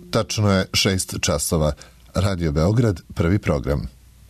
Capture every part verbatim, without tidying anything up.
Tačno je šest časova. Radio Beograd, prvi program.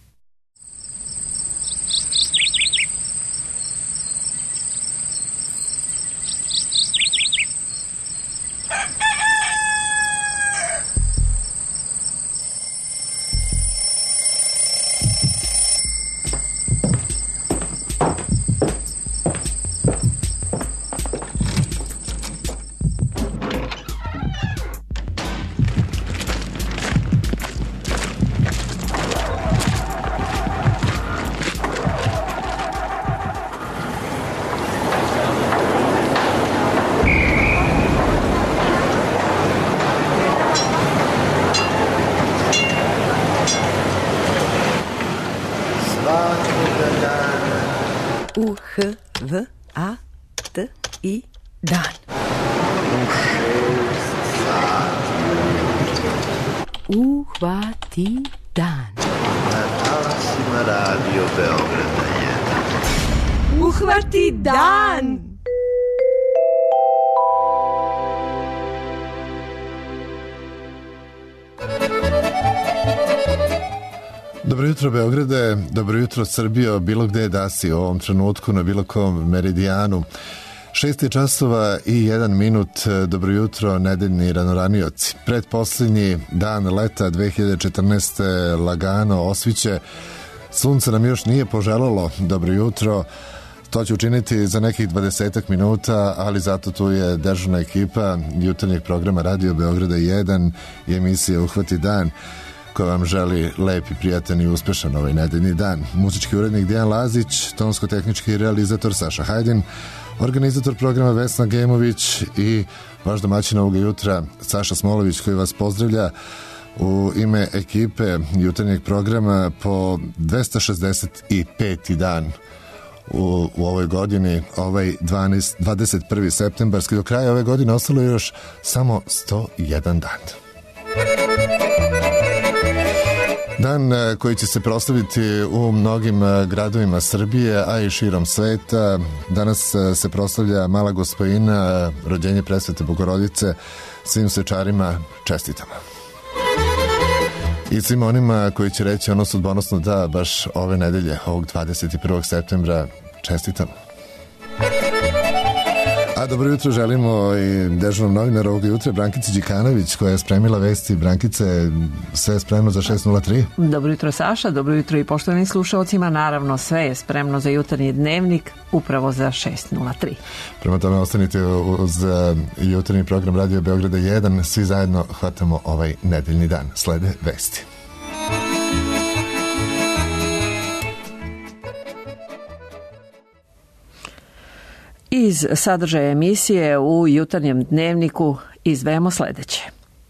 U H V A T I dan. Uhvati dan. Na talasima Radio Beograda jedan. Uhvati dan. Dobro jutro Beograde, dobro jutro Srbijo, bilo gde da si u ovom trenutku na bilo kom meridijanu. Šest časova i jedan minut, dobro jutro nedeljni ranoranioci. Predposlednji dan leta dve hiljade četrnaeste. lagano osviće, sunce nam još nije poželalo dobro jutro. To će učiniti za nekih dvadesetak minuta, ali zato tu je dežurna ekipa jutarnjeg programa Radio Beograda jedan i emisije Uhvati dan, koja vam želi lep i prijatan i uspešan ovaj nedeljni dan. Muzički urednik Dijan Lazić, tonsko-tehnički realizator Saša Hajdin, organizator programa Vesna Gemović i vaš domaćin ovoga jutra Saša Smolović, koji vas pozdravlja u ime ekipe jutarnjeg programa po dvesta šezdeset peti dan u, u ovoj godini, ovaj dvadeset prvi septembarski. Do kraja ove godine ostalo je još samo sto jedan dan. Dan koji će se proslaviti u mnogim gradovima Srbije, a i širom sveta. Danas se proslavlja Mala Gospojina, rođenje Presvete Bogorodice. Svim svečarima čestitamo. I svima onima koji će reći ono sudbonosno da baš ove nedelje, ovog dvadeset prvog septembra, čestitamo. A dobro jutro želimo i dežurnom novinaru ovoga jutra, Brankici Đikanović, koja je spremila vesti. Brankice, sve je spremno za šest nula tri? Dobro jutro Saša, dobro jutro i poštovanim slušalcima. Naravno, sve je spremno za jutarnji dnevnik, upravo za šest nula tri. Prema tome ostanite uz jutarnji program Radio Beograda jedan. Svi zajedno hvatamo ovaj nedeljni dan. Slede vesti. Iz sadržaja emisije u jutarnjem dnevniku izdvajamo sledeće.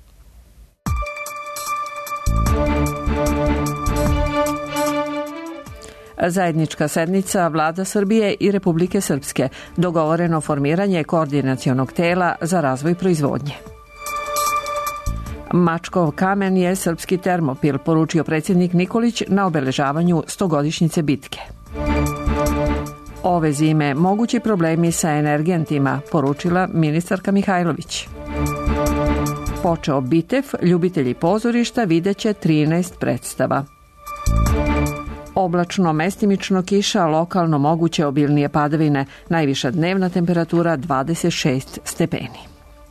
Zajednička sednica Vlada Srbije i Republike Srpske, dogovoreno formiranje koordinacionog tela za razvoj proizvodnje. Mačkov kamen je srpski termopil, poručio predsjednik Nikolić na obeležavanju stogodišnjice bitke. Ove zime mogući problemi sa energentima, poručila ministarka Mihajlović. Počeo Bitev, ljubitelji pozorišta videće trinaest predstava. Oblačno, mestimično kiša, lokalno moguće obilnije padavine, najviša dnevna temperatura dvadeset šest stepeni.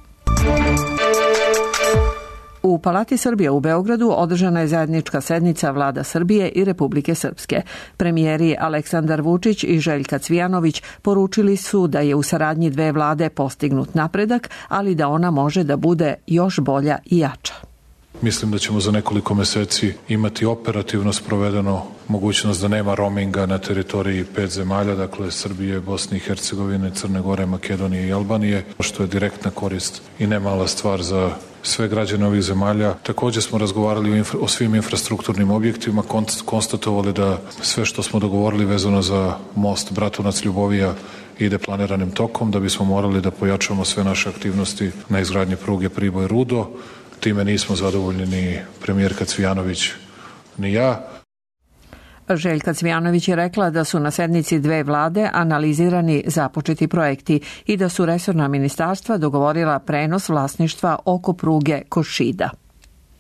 U Palati Srbije u Beogradu održana je zajednička sednica Vlada Srbije i Republike Srpske. Premijeri Aleksandar Vučić i Željka Cvijanović poručili su da je u saradnji dve vlade postignut napredak, ali da ona može da bude još bolja i jača. Mislim da ćemo za nekoliko meseci imati operativno sprovedeno mogućnost da nema roaminga na teritoriji pet zemalja, dakle Srbije, Bosne i Hercegovine, Crne Gore, Makedonije i Albanije, što je direktna korist i nemala stvar za sve građane ovih zemalja. Također smo razgovarali o, infra, o svim infrastrukturnim objektima, konstatovali da sve što smo dogovorili vezano za most Bratunac-Ljubovija ide planiranim tokom, da bismo morali da pojačamo sve naše aktivnosti na izgradnji pruge Priboj-Rudo. Time nismo zadovoljni ni premijerka Cvijanović ni ja. Željka Cvijanović je rekla da su na sednici dve vlade analizirani započeti projekti i da su resorna ministarstva dogovorila prenos vlasništva oko pruge Košida.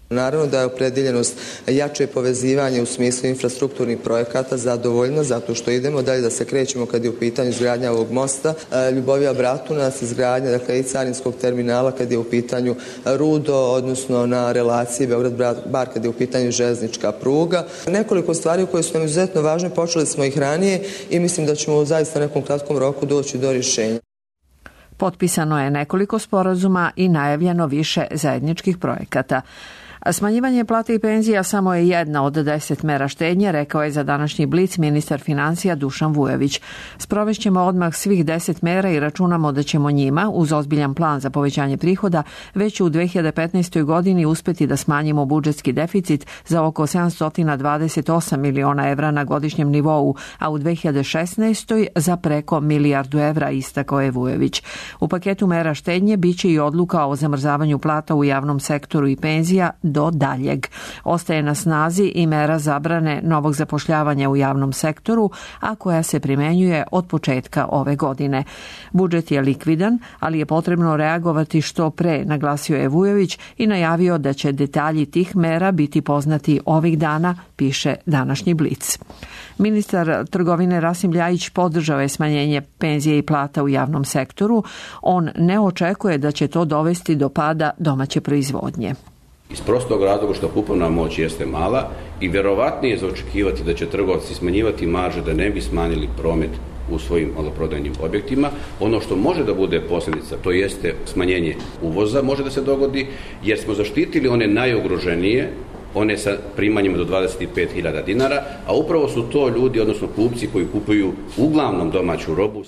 Naravno da je opredeljenost jače povezivanje u smislu infrastrukturnih projekata zadovoljna, zato što idemo dalje da se krećemo kad je u pitanju izgradnja ovog mosta. Ljubovija Bratunac, izgradnja dakle, i carinskog terminala kad je u pitanju Rudo, odnosno na relaciji Beograd-Bar kad je u pitanju železnička pruga. Nekoliko stvari koje su nam izuzetno važne, počeli smo ih ranije i mislim da ćemo u zaista nekom kratkom roku doći do rješenja. Potpisano je nekoliko sporazuma i najavljeno više zajedničkih projekata. Smanjivanje plate i penzija samo je jedna od deset mera štednje, rekao je za današnji Blic ministar financija Dušan Vujović. Sprovešćemo odmah svih deset mera i računamo da ćemo njima, uz ozbiljan plan za povećanje prihoda, već u dve hiljade petnaestoj. godini uspeti da smanjimo budžetski deficit za oko sedamsto dvadeset osam miliona evra na godišnjem nivou, a u dve hiljade šesnaestoj. za preko milijardu evra, istakao je Vujović. U paketu mera štednje biće i odluka o zamrzavanju plata u javnom sektoru i penzija do daljeg. Ostaje na snazi i mera zabrane novog zapošljavanja u javnom sektoru, a koja se primenjuje od početka ove godine. Budžet je likvidan, ali je potrebno reagovati što pre, naglasio je Vujović i najavio da će detalji tih mera biti poznati ovih dana, piše današnji Blic. Ministar trgovine Rasim Ljajić podržao je smanjenje penzije i plata u javnom sektoru. On ne očekuje da će to dovesti do pada domaće proizvodnje. Iz prostog razloga što kupovna moć jeste mala i verovatnije je za očekivati da će trgovci smanjivati marže da ne bi smanjili promet u svojim maloprodajnim objektima. Ono što može da bude posljedica, to jeste smanjenje uvoza, može da se dogodi, jer smo zaštitili one najugroženije, one sa primanjima do dvadeset pet hiljada dinara, a upravo su to ljudi, odnosno kupci koji kupuju uglavnom domaću robu.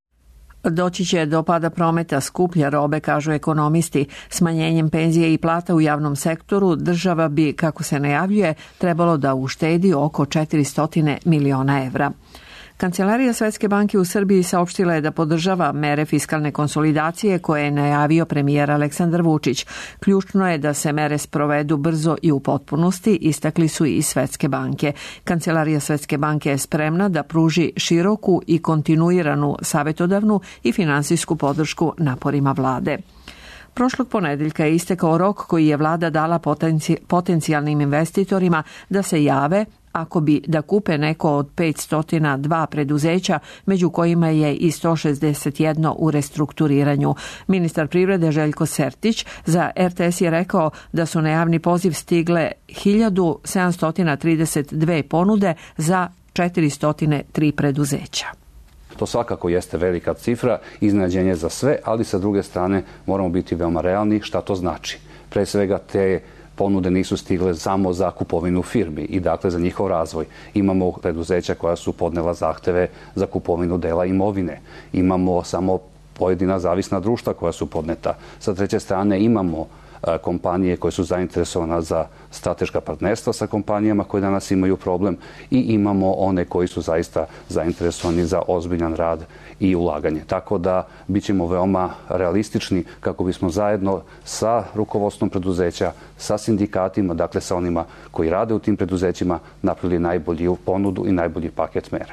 Doći će do pada prometa skuplje robe, kažu ekonomisti. Smanjenjem penzije i plata u javnom sektoru država bi, kako se najavljuje, trebalo da uštedi oko četiristo miliona evra. Kancelarija Svetske banke u Srbiji saopštila je da podržava mere fiskalne konsolidacije koje je najavio premijer Aleksandar Vučić. Ključno je da se mere sprovedu brzo i u potpunosti, istakli su i iz Svetske banke. Kancelarija Svetske banke je spremna da pruži široku i kontinuiranu savjetodavnu i finansijsku podršku naporima vlade. Prošlog ponedeljka je istekao rok koji je vlada dala potenci, potencijalnim investitorima da se jave ako bi da kupe neko od petsto dva preduzeća, među kojima je i sto šezdeset jedno u restrukturiranju. Ministar privrede Željko Sertić za er te es je rekao da su na javni poziv stigle hiljadu sedamsto trideset dve ponude za četiristo tri preduzeća. To svakako jeste velika cifra, iznenađenje za sve, ali sa druge strane moramo biti veoma realni šta to znači. Pre svega te ponude nisu stigle samo za kupovinu firmi i dakle za njihov razvoj. Imamo preduzeća koja su podnela zahteve za kupovinu dela imovine. Imamo samo pojedina zavisna društva koja su podneta. Sa treće strane imamo kompanije koje su zainteresovane za strateška partnerstva sa kompanijama koje danas imaju problem i imamo one koji su zaista zainteresovani za ozbiljan rad i ulaganje. Tako da bit ćemo veoma realistični kako bismo zajedno sa rukovodstvom preduzeća, sa sindikatima, dakle sa onima koji rade u tim preduzećima, napravili najbolju ponudu i najbolji paket mera.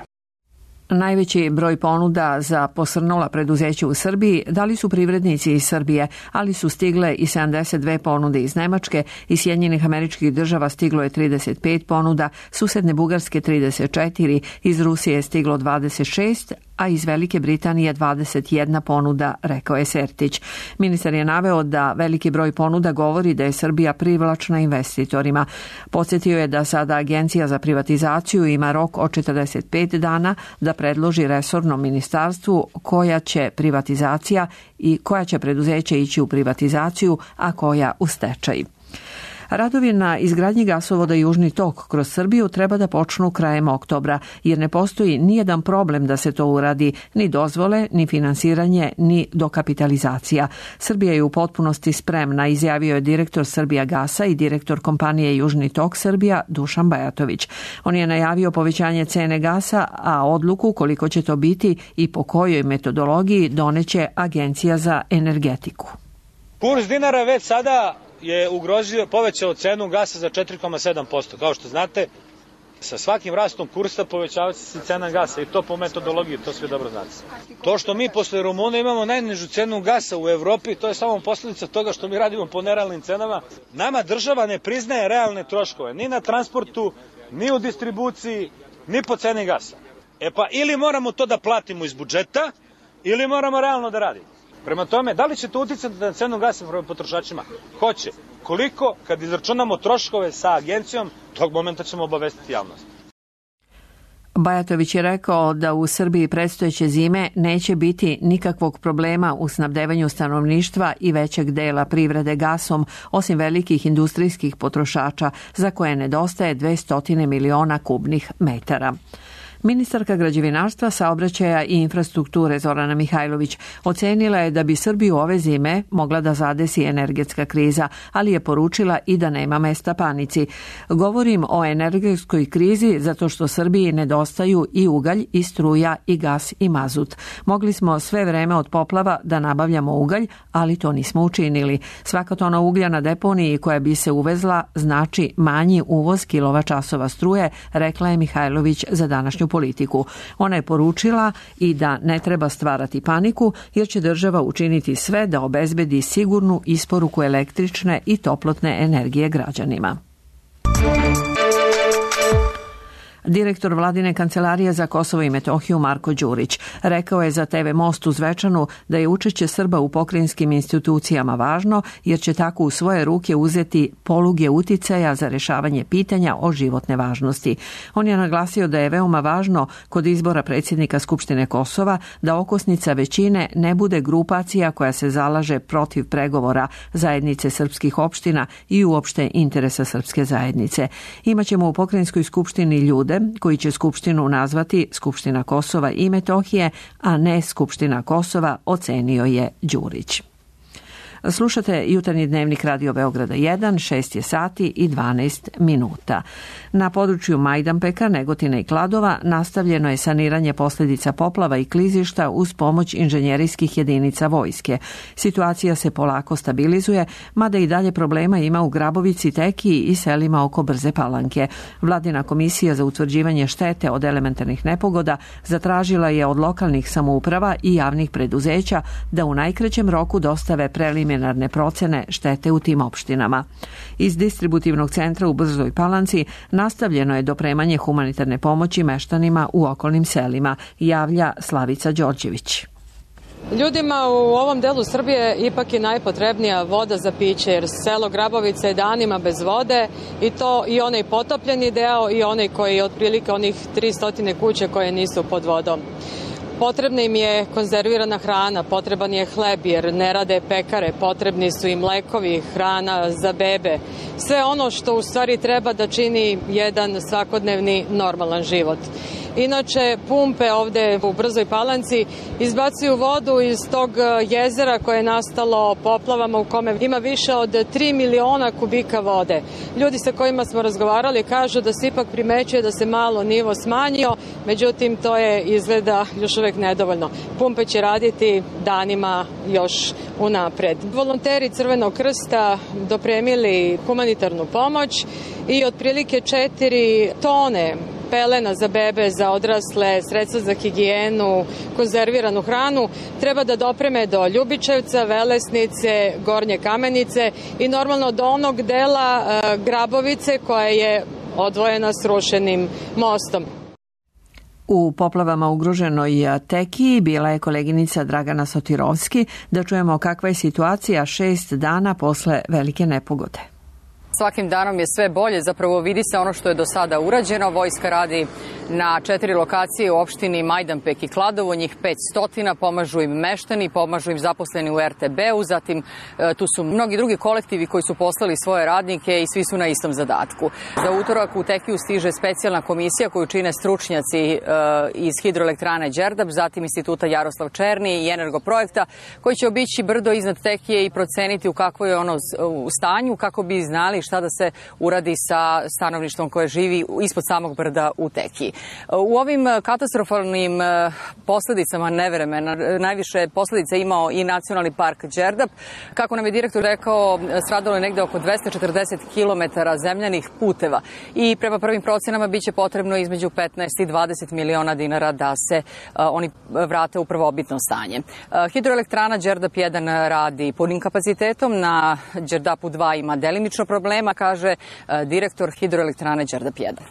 Najveći broj ponuda za posrnula preduzeća u Srbiji dali su privrednici iz Srbije, ali su stigle i sedamdeset dve ponude iz Nemačke, iz Sjedinjenih Američkih Država stiglo je trideset pet ponuda, susedne Bugarske trideset četiri, iz Rusije je stiglo dvadeset šest, a iz Velike Britanije dvadeset jedna ponuda, rekao je Sertić. Ministar je naveo da veliki broj ponuda govori da je Srbija privlačna investitorima. Podsjetio je da sada Agencija za privatizaciju ima rok od četrdeset pet dana da predloži resornom ministarstvu koja će privatizacija i koja će preduzeće ići u privatizaciju, a koja u stečaj. Radovi na izgradnji gasovoda Južni tok kroz Srbiju treba da počnu krajem oktobra, jer ne postoji nijedan problem da se to uradi, ni dozvole, ni finansiranje, ni dokapitalizacija. Srbija je u potpunosti spremna, izjavio je direktor Srbijagasa i direktor kompanije Južni tok Srbija Dušan Bajatović. On je najavio povećanje cene gasa, a odluku koliko će to biti i po kojoj metodologiji doneće Agencija za energetiku. Kurs dinara već sada je ugrozio, povećao cenu gasa za četiri zarez sedam posto. Kao što znate, Sa svakim rastom kursa povećava se cena gasa i to po metodologiji, to sve dobro znate. To što mi posle Rumuna imamo najnižu cenu gasa u Evropi, to je samo posljedica toga što mi radimo po nerealnim cenama. Nama država ne priznaje realne troškove, ni na transportu, ni u distribuciji, ni po ceni gasa. E pa ili moramo to da platimo iz budžeta, ili moramo realno da radimo. Prema tome, da li će to uticati na cenu gasa prema potrošačima? Hoće. Koliko? Kad izračunamo troškove sa agencijom, tog momenta ćemo obavestiti javnost. Bajatović je rekao da u Srbiji predstojeće zime neće biti nikakvog problema u snabdevanju stanovništva i većeg dela privrede gasom, osim velikih industrijskih potrošača za koje nedostaje dvesta miliona kubnih metara. Ministarka građevinarstva, saobraćaja i infrastrukture Zorana Mihajlović ocenila je da bi Srbiju ove zime mogla da zadesi energetska kriza, ali je poručila i da nema mesta panici. Govorim o energetskoj krizi zato što Srbiji nedostaju i ugalj, i struja, i gas, i mazut. Mogli smo sve vreme od poplava da nabavljamo ugalj, ali to nismo učinili. Svaka tona uglja na deponiji koja bi se uvezla znači manji uvoz kilovat-časova struje, rekla je Mihajlović za današnju politiku. Ona je poručila i da ne treba stvarati paniku jer će država učiniti sve da obezbedi sigurnu isporuku električne i toplotne energije građanima. Direktor Vladine kancelarije za Kosovo i Metohiju Marko Đurić rekao je za te ve Most u Zvečanu da je učešće Srba u pokrajinskim institucijama važno jer će tako u svoje ruke uzeti poluge uticaja za rešavanje pitanja o životne važnosti. On je naglasio da je veoma važno kod izbora predsjednika Skupštine Kosova da okosnica većine ne bude grupacija koja se zalaže protiv pregovora zajednice srpskih opština i uopšte interesa srpske zajednice. Imaćemo u pokrajinskoj skupštini ljude koji će Skupštinu nazvati Skupština Kosova i Metohije, a ne Skupština Kosova, ocenio je Đurić. Slušate jutarnji dnevnik Radio Beograda jedan, šest je sati i dvanaest minuta. Na području Majdanpeka, Negotina i Kladova nastavljeno je saniranje posljedica poplava i klizišta uz pomoć inženjerijskih jedinica vojske. Situacija se polako stabilizuje, mada i dalje problema ima u Grabovici, Tekiji i selima oko Brze Palanke. Vladina komisija za utvrđivanje štete od elementarnih nepogoda zatražila je od lokalnih samouprava i javnih preduzeća da u najkraćem roku dostave preliminarne procene štete u tim opštinama. Iz distributivnog centra u Brzoj Palanci nastavljeno je dopremanje humanitarne pomoći meštanima u okolnim selima, javlja Slavica Đorđević. Ljudima u ovom delu Srbije ipak je najpotrebnija voda za piće, jer selo Grabovica je danima bez vode i to i onaj potopljeni deo i onaj koji je otprilike onih tristo kuće koje nisu pod vodom. Potrebna im je konzervirana hrana, potreban je hleb jer ne rade pekare, potrebni su im lekovi, hrana za bebe. Sve ono što u stvari treba da čini jedan svakodnevni normalan život. Inače, pumpe ovde u Brzoj Palanci izbacuju vodu iz tog jezera koje je nastalo poplavama u kome ima više od tri miliona kubika vode. Ljudi sa kojima smo razgovarali kažu da se ipak primećuje da se malo nivo smanjio, međutim to je izgleda još uvek nedovoljno. Pumpe će raditi danima još unapred. Volonteri Crvenog krsta dopremili humanitarnu pomoć i otprilike četiri tone pelena za bebe, za odrasle, sredstva za higijenu, konzerviranu hranu, treba da dopreme do Ljubičevca, Velesnice, Gornje Kamenice i normalno do onog dela e, Grabovice koja je odvojena srušenim mostom. U poplavama ugroženoj Tekiji bila je koleginica Dragana Sotirovski. Da čujemo kakva je situacija šest dana posle velike nepogode. Svakim danom je sve bolje, zapravo vidi se ono što je do sada urađeno. Vojska radi na četiri lokacije u opštini Majdanpek i Kladovo, njih petsto, pomažu im meštani, pomažu im zaposleni u er te be u, zatim tu su mnogi drugi kolektivi koji su poslali svoje radnike i svi su na istom zadatku. Za utorak u Tekiju stiže specijalna komisija koju čine stručnjaci iz hidroelektrane Đerdap, zatim Instituta Jaroslav Černi i Energoprojekta koji će obići brdo iznad Tekije i proceniti u kakvo je ono u stanju kako bi znali šta da se uradi sa stanovništvom koje živi ispod samog brda u Tekiji. U ovim katastrofalnim posljedicama nevremena najviše posledica imao i nacionalni park Đerdap. Kako nam je direktor rekao, stradalo je negde oko dvesta četrdeset kilometara zemljanih puteva i prema prvim procenama biće potrebno između petnaest i dvadeset miliona dinara da se oni vrate u prvobitno stanje. Hidroelektrana Đerdap jedan radi punim kapacitetom, na Đerdapu dva ima delimično problema, kaže direktor Hidroelektrane Đerdap jedan.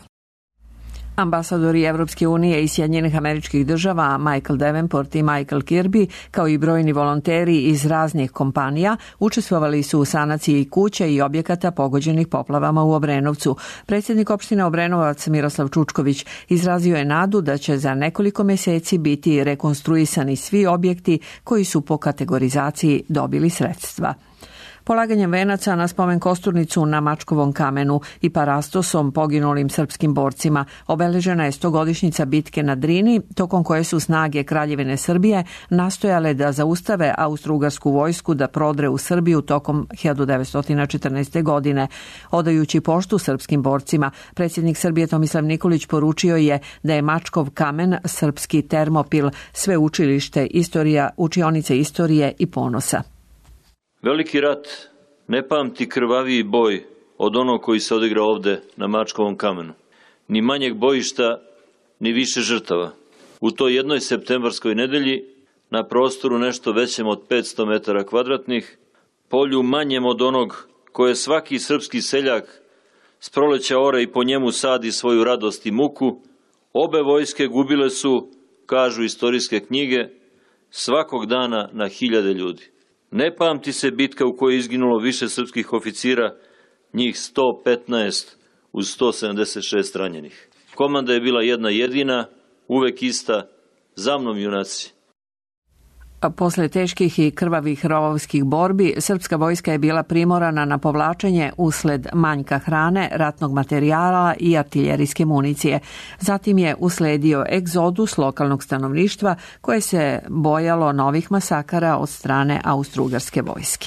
Ambasadori Evropske unije i Sjedinjenih Američkih Država Michael Davenport i Michael Kirby, kao i brojni volonteri iz raznih kompanija, učestvovali su u sanaciji kuća i objekata pogođenih poplavama u Obrenovcu. Predsjednik opštine Obrenovac Miroslav Čučković izrazio je nadu da će za nekoliko mjeseci biti rekonstruisani svi objekti koji su po kategorizaciji dobili sredstva. Polaganjem venaca na spomen kosturnicu na Mačkovom kamenu i parastosom poginulim srpskim borcima obeležena je stogodišnjica bitke na Drini, tokom koje su snage Kraljevine Srbije nastojale da zaustave austrougarsku vojsku da prodre u Srbiju tokom hiljadu devetsto četrnaeste. godine. Odajući poštu srpskim borcima, predsjednik Srbije Tomislav Nikolić poručio je da je Mačkov kamen srpski Termopil, sveučilište istorija, učionice istorije i ponosa. Veliki rat ne pamti krvaviji boj od onog koji se odigra ovde na Mačkovom kamenu. Ni manjeg bojišta, ni više žrtava. U toj jednoj septembarskoj nedelji, na prostoru nešto većem od petsto metara kvadratnih, polju manjem od onog koje svaki srpski seljak s proleća ore i po njemu sadi svoju radost i muku, obe vojske gubile su, kažu istorijske knjige, svakog dana na hiljade ljudi. Ne pamti se bitka u kojoj je izginulo više srpskih oficira, njih sto petnaest uz sto sedamdeset šest ranjenih. Komanda je bila jedna jedina, uvek ista, za mnom junaci. Posle teških i krvavih rovovskih borbi, srpska vojska je bila primorana na povlačenje usled manjka hrane, ratnog materijala i artiljerijske municije. Zatim je usledio egzodus lokalnog stanovništva koje se bojalo novih masakara od strane austrougarske vojske.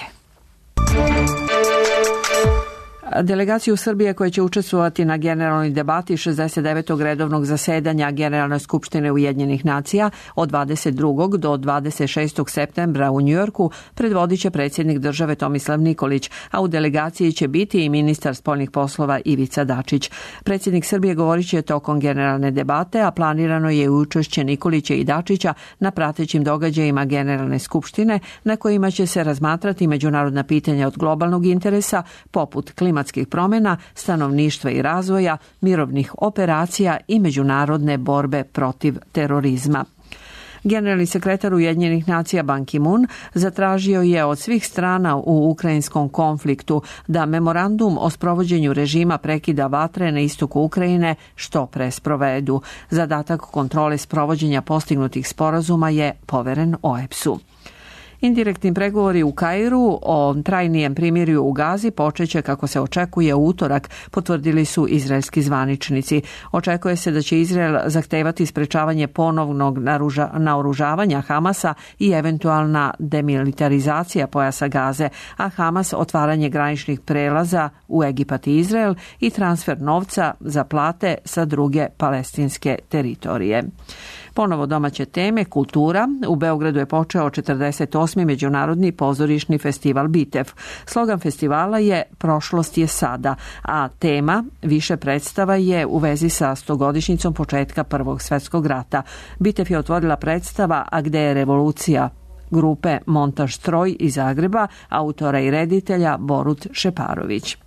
Delegaciju Srbije koja će učestvovati na generalnoj debati šezdeset devetog redovnog zasedanja Generalne skupštine Ujedinjenih nacija od dvadeset drugog do dvadeset šestog septembra u Njujorku predvodit će predsjednik države Tomislav Nikolić, a u delegaciji će biti i ministar spoljnih poslova Ivica Dačić. Predsjednik Srbije govorit će tokom generalne debate, a planirano je učešće Nikolića i Dačića na pratećim događajima Generalne skupštine na kojima će se razmatrati međunarodna pitanja od globalnog interesa poput klimatskih promjena, stanovništva i razvoja, mirovnih operacija i međunarodne borbe protiv terorizma. Generalni sekretar Ujedinjenih nacija Ban Ki-moon zatražio je od svih strana u ukrajinskom konfliktu da memorandum o sprovođenju režima prekida vatre na istoku Ukrajine što pre sprovedu. Zadatak kontrole sprovođenja postignutih sporazuma je poveren O E P S-u. Indirektni pregovori u Kairu o trajnijem primirju u Gazi počeće, kako se očekuje, u utorak, potvrdili su izraelski zvaničnici. Očekuje se da će Izrael zahtevati sprečavanje ponovnog naruža, naoružavanja Hamasa i eventualna demilitarizacija pojasa Gaze, a Hamas otvaranje graničnih prelaza u Egipat i Izrael i transfer novca za plate sa druge palestinske teritorije. Ponovo domaće teme, kultura. U Beogradu je počeo četrdeset osmi Međunarodni pozorišni festival Bitev. Slogan festivala je Prošlost je sada, a tema više predstava je u vezi sa stogodišnjicom početka Prvog svjetskog rata. Bitev je otvorila predstava A gde je revolucija grupe Montaž Stroj iz Zagreba, autora i reditelja Borut Šeparović.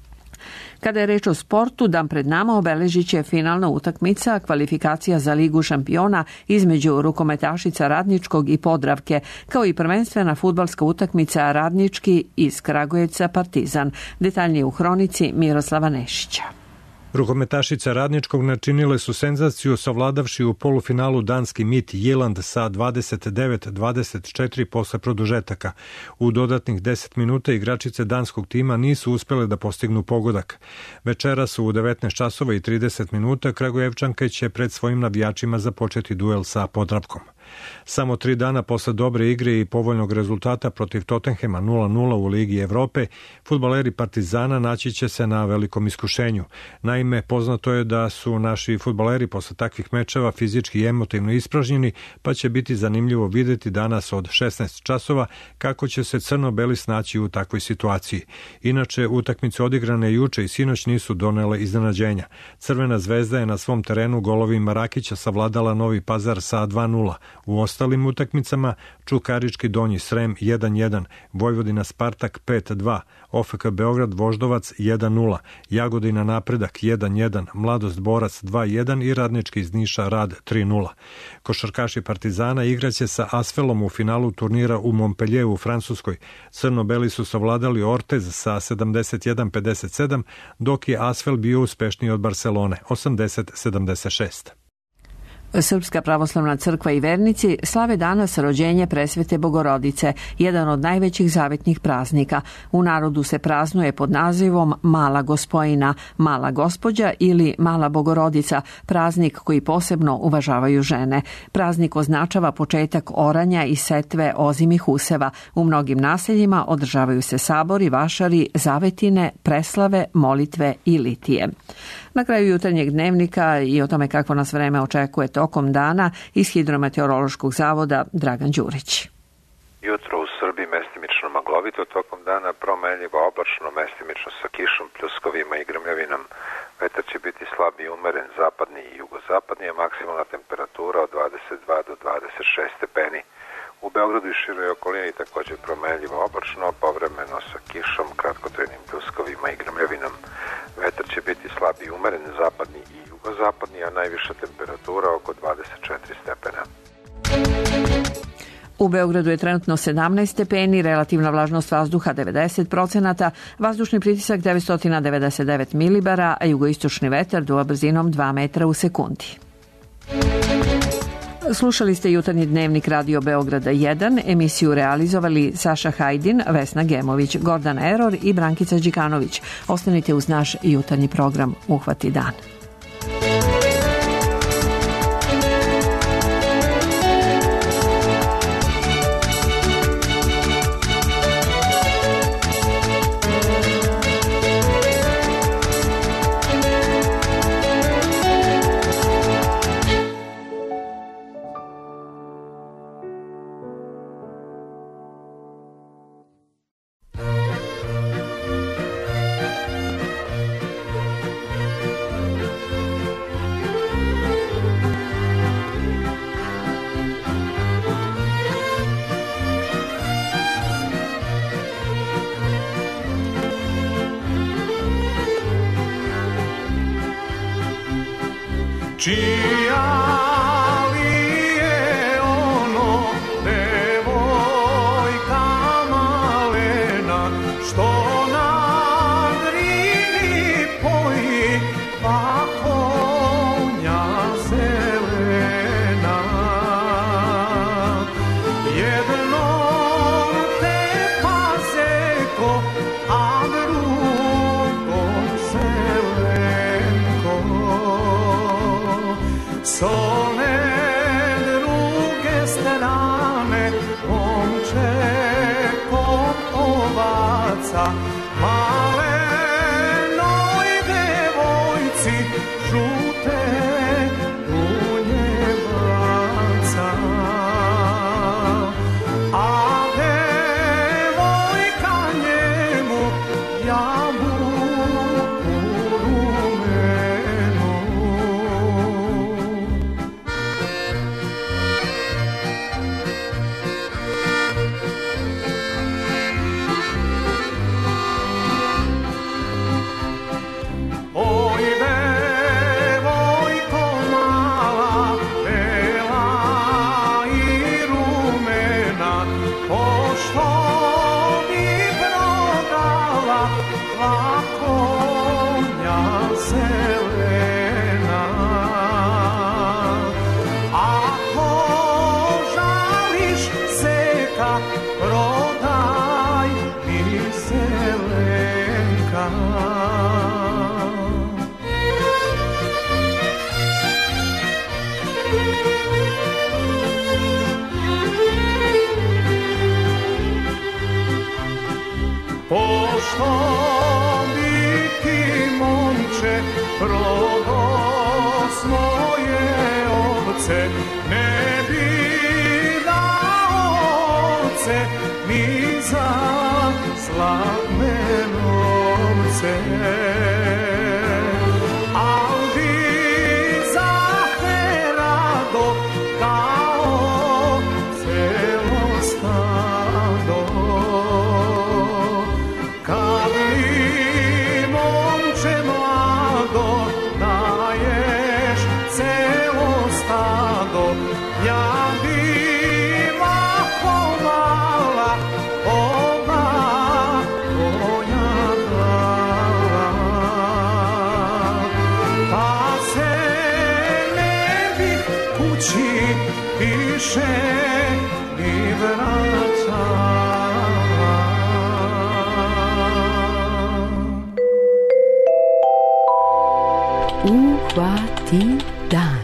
Kada je reč o sportu, dan pred nama obeležit će finalna utakmica kvalifikacija za Ligu šampiona između rukometašica Radničkog i Podravke, kao i prvenstvena fudbalska utakmica Radnički iz Kragujevca Partizan. Detaljnije u hronici Miroslava Nešića. Rukometašica Radničkog načinile su senzaciju savladavši u polufinalu danski Mit Jiland sa dvadeset devet dvadeset četiri posle produžetaka. U dodatnih deset minuta igračice danskog tima nisu uspele da postignu pogodak. Večeras u devetnaest časova i trideset minuta Kragujevčanke će pred svojim navijačima započeti duel sa Podravkom. Samo tri dana posle dobre igre i povoljnog rezultata protiv Tottenhema nula nula u Ligi Evrope, fudbaleri Partizana naći će se na velikom iskušenju. Naime, poznato je da su naši fudbaleri posle takvih mečeva fizički i emotivno ispražnjeni, pa će biti zanimljivo videti danas od šesnaest časova kako će se crno-beli snaći u takvoj situaciji. Inače, utakmice odigrane juče i sinoć nisu donele iznenađenja. Crvena zvezda je na svom terenu golovima Rakića savladala Novi Pazar sa dva nula. U ostalim utakmicama Čukarički Donji Srem jedan jedan, Vojvodina Spartak pet dva, O F K Beograd Voždovac jedan nula, Jagodina Napredak jedan jedan, Mladost Borac dva jedan i Radnički iz Niša Rad tri nula. Košarkaši Partizana igraće sa Asfelom u finalu turnira u Montpellieru u Francuskoj. Crno-beli su savladali Ortez sa sedamdeset jedan pedeset sedam, dok je Asfel bio uspešniji od Barcelone osamdeset sedamdeset šest. Srpska pravoslavna crkva i vernici slave danas rođenje Presvete Bogorodice, jedan od najvećih zavetnih praznika. U narodu se praznuje pod nazivom Mala Gospojina, Mala Gospođa ili Mala Bogorodica, praznik koji posebno uvažavaju žene. Praznik označava početak oranja i setve ozimih useva. U mnogim naseljima održavaju se sabori, vašari, zavetine, preslave, molitve i litije. Na kraju jutarnjeg dnevnika i o tome kako nas vreme očekuje tokom dana iz Hidrometeorološkog zavoda Dragan Đurić. Jutro u Srbiji mestimično maglovito, tokom dana promenljivo oblačno, mestimično sa kišom, pljuskovima i grmljavinom. Vetar će biti slab i umeren, zapadni i jugozapadni, a maksimalna temperatura od dvadeset dva do dvadeset šest stepeni. U Beogradu i široj okolini također promenljivo oblačno, povremeno sa kišom, kratkotrajnim pljuskovima i grmljavinom. Vetar će biti slab i umeren, zapadni i jugozapadni, a najviša temperatura oko dvadeset četiri stepena. U Beogradu je trenutno sedamnaest stepeni, relativna vlažnost vazduha devedeset procenata, vazdušni pritisak devetsto devedeset devet milibara, a jugoistočni vetar duva brzinom dva metra u sekundi. Slušali ste jutarnji dnevnik Radio Beograda jedan, emisiju realizovali Saša Hajdin, Vesna Gemović, Gordan Eror i Brankica Đikanović. Ostanite uz naš jutarnji program Uhvati dan. Uhvati dan.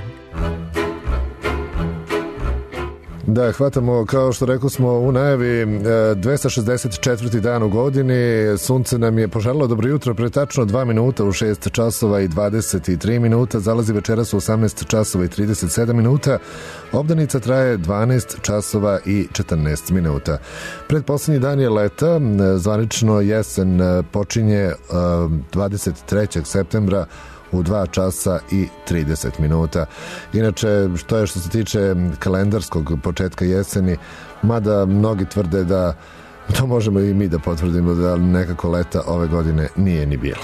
Da, hvatamo, kao što rekao smo u najavi, dvesta šezdeset četvrti dan u godini. Sunce nam je poželilo dobro jutro pre tačno dva minuta u šest časova i dvadeset tri minuta. Zalazi večeras u osamnaest časova i trideset sedam minuta. Obdanica traje dvanaest časova i četrnaest minuta. Predposlednji dan je leta. Zvanično jesen počinje dvadeset trećeg septembra u dva časa i trideset minuta. Inače, što je što se tiče kalendarskog početka jeseni, mada mnogi tvrde da to možemo i mi da potvrdimo, da nekako leta ove godine nije ni bilo.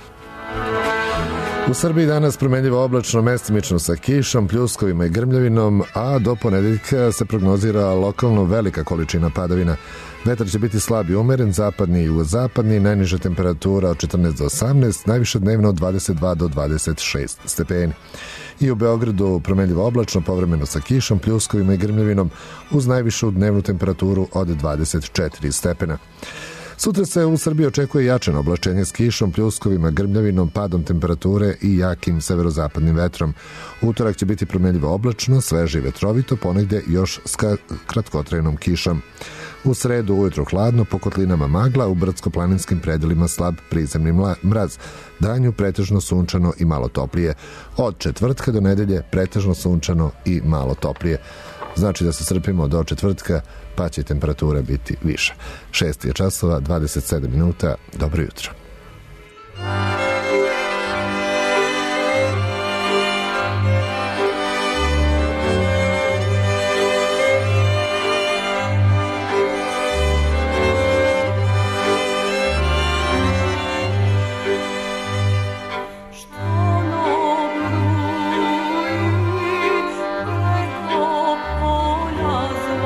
U Srbiji danas promenljivo oblačno, mestimično sa kišom, pljuskovima i grmljavinom, a do ponedeljka se prognozira lokalno velika količina padavina. Vetar će biti slab i umeren, zapadni i jugozapadni, najniža temperatura od četrnaest do osamnaest, najviše dnevno od dvadeset dva do dvadeset šest stepeni. I u Beogradu promenljivo oblačno, povremeno sa kišom, pljuskovima i grmljavinom, uz najvišu dnevnu temperaturu od dvadeset četiri stepena. Sutra se u Srbiji očekuje jačano oblačenje s kišom, pljuskovima, grmljavinom, padom temperature i jakim severozapadnim vetrom. Utorak će biti promenljivo oblačno, sveže i vetrovito, ponegde još s kratkotrajnom kišom. U sredu ujutro hladno, po kotlinama magla, u brdsko-planinskim predelima slab prizemni mraz. Danju pretežno sunčano i malo toplije. Od četvrtka do nedelje pretežno sunčano i malo toplije. Znači da se strpimo do četvrtka, pa će temperatura biti viša. Šest je časova, dvadeset sedam minuta. Dobro jutro.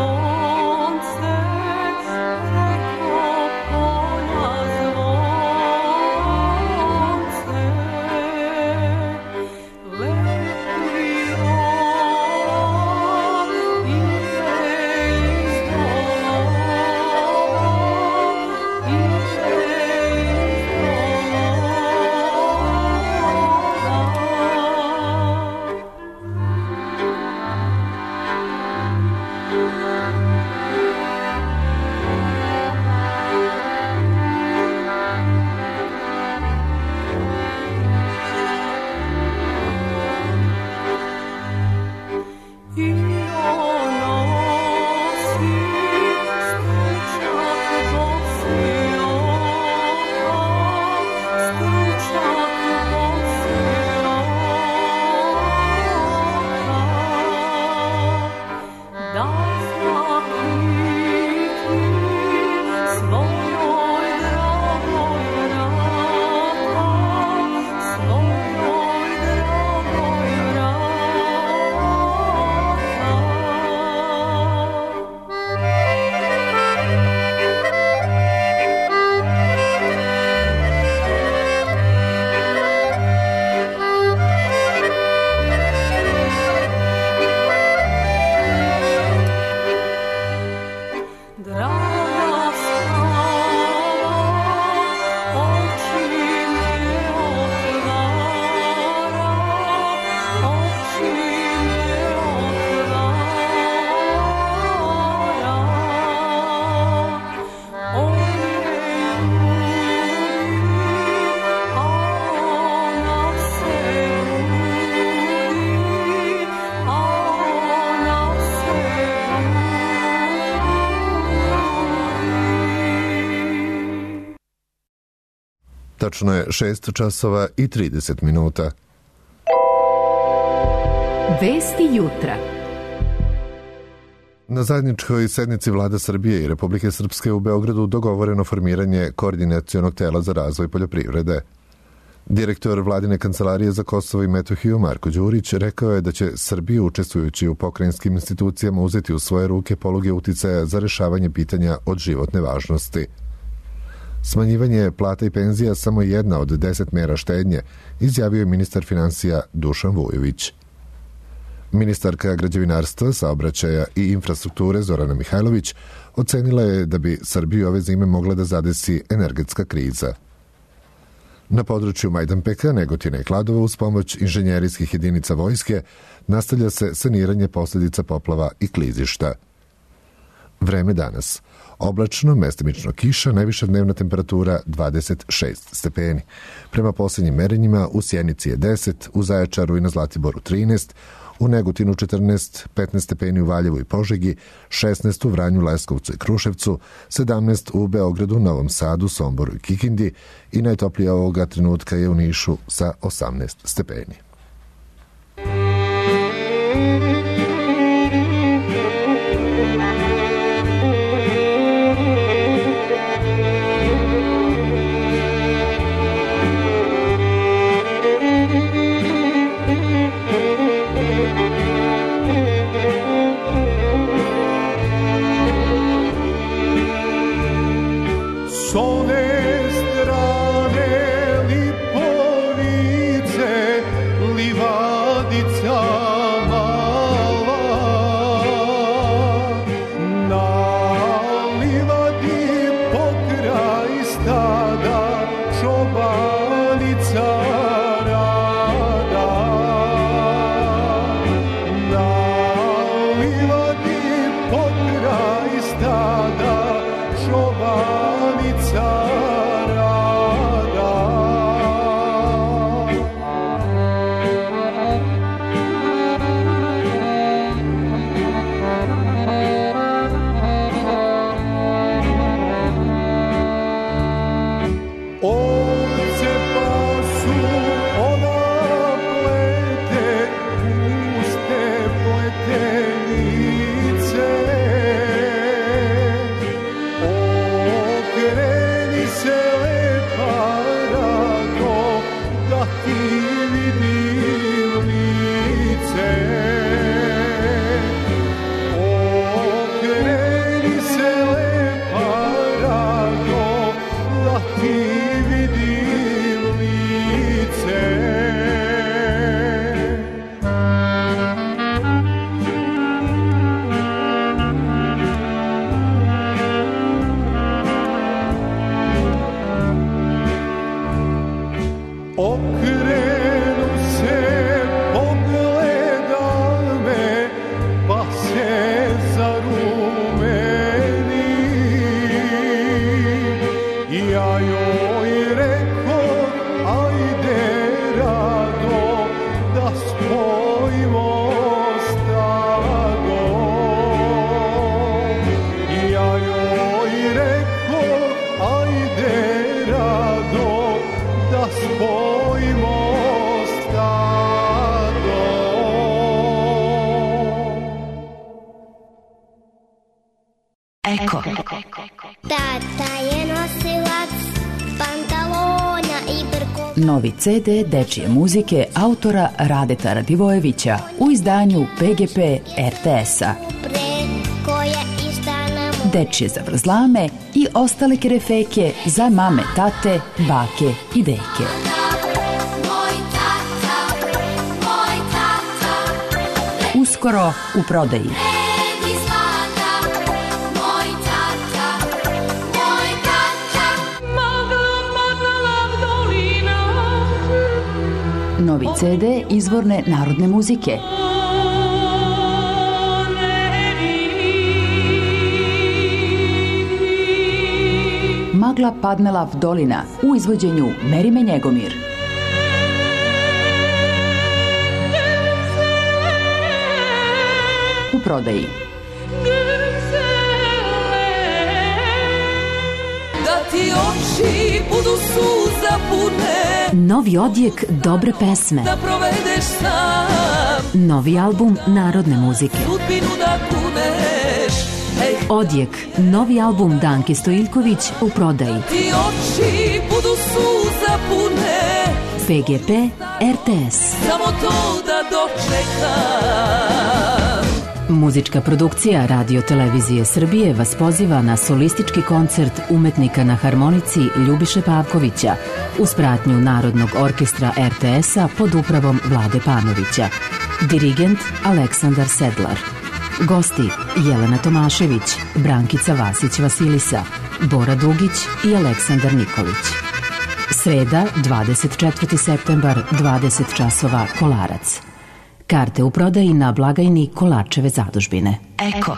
Zvonce, preko polja zvonce. Tačno je šest časova i trideset minuta. Vesti jutra. Na zajedničkoj sednici Vlada Srbije i Republike Srpske u Beogradu dogovoreno formiranje koordinacionog tela za razvoj poljoprivrede. Direktor Vladine kancelarije za Kosovo i Metohiju Marko Đurić rekao je da će Srbija učestvujući u pokrajinskim institucijama uzeti u svoje ruke poluge uticaja za rešavanje pitanja od životne važnosti. Smanjivanje plata i penzija samo jedna od deset mera štednje, izjavio je ministar finansija Dušan Vujović. Ministarka građevinarstva, saobraćaja i infrastrukture Zorana Mihajlović ocenila je da bi Srbiju ove zime mogla da zadesi energetska kriza. Na području Majdanpeka, Negotina i Kladova uz pomoć inženjerijskih jedinica vojske nastavlja se saniranje posljedica poplava i klizišta. Vreme danas. Oblačno, mestimično kiša, najviša dnevna temperatura dvadeset šest stepeni. Prema posljednjim merenjima u Sjenici je deset, u Zaječaru i na Zlatiboru trinaest, u Negotinu četrnaest, petnaest stepeni u Valjevu i Požegi, šesnaest u Vranju, Leskovcu i Kruševcu, sedamnaest u Beogradu, Novom Sadu, Somboru i Kikindi i najtoplije ovoga trenutka je u Nišu sa osamnaest stepeni. Eko. Tata je nosilac pantalona i brko. Novi ce de dečije muzike autora Radeta Radivojevića u izdanju pe ge pe er te es-a. Dečije zavrzlame i ostale kerefeke za mame, tate, bake i deke. Uskoro u prodaji. Novi ce de izvorne narodne muzike. Magla padnela v dolina u izvođenju Merime Njegomir. U prodaji. Da ti oči budu suza pune. Novi odjek dobre pesme. Da provedeš sam. Novi album narodne muzike. Sudbinu da kuneš. Ej. Odjek, novi album Danke Stojiljković u prodaji. Ti oči budu suza pune. P G P R T S. Samo to da dočekam. Muzička produkcija Radio Televizije Srbije vas poziva na solistički koncert umetnika na harmonici Ljubiše Pavkovića uz pratnju Narodnog orkestra R T S-a pod upravom Vlade Panovića. Dirigent Aleksandar Sedlar. Gosti Jelena Tomašević, Brankica Vasić-Vasilisa, Bora Dugić i Aleksandar Nikolić. Sreda, dvadeset četvrti septembar, dvadeset časova, Kolarac. Karte u prodaji na blagajni Kolačeve zadužbine. Eko.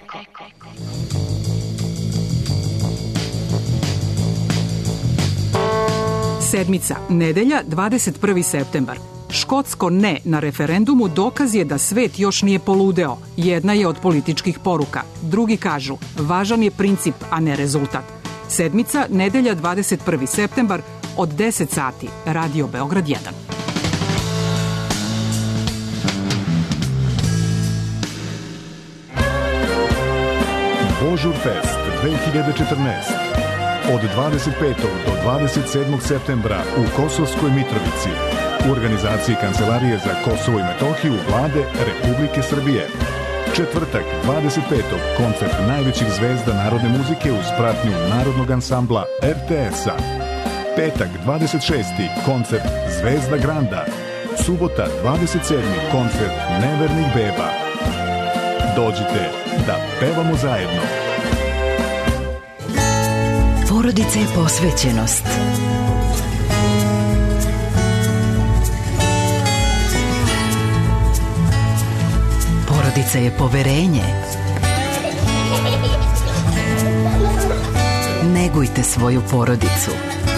Sedmica, nedelja, dvadeset prvi septembar. Škotsko ne na referendumu dokaz je da svet još nije poludeo. Jedna je od političkih poruka. Drugi kažu, važan je princip, a ne rezultat. Sedmica, nedelja, dvadeset prvi septembar, od deset sati, Radio Beograd jedan. Božur Fest dve hiljade četrnaest. Od dvadeset petog do dvadeset sedmog septembra u Kosovskoj Mitrovici u organizaciji Kancelarije za Kosovo i Metohiju Vlade Republike Srbije. Četvrtak, dvadeset petog koncert najvećih zvezda narodne muzike uz pratnju Narodnog ansambla R T S-a. Petak, dvadeset šesti koncert Zvezda Granda. Subota, dvadeset sedmi koncert Nevernih beba. Dođite da pevamo zajedno. Porodica je posvećenost. Porodica je poverenje. Negujte svoju porodicu.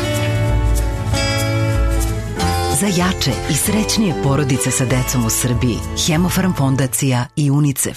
Za jače i srećnije porodice sa decom u Srbiji, Hemofarm fondacija i UNICEF.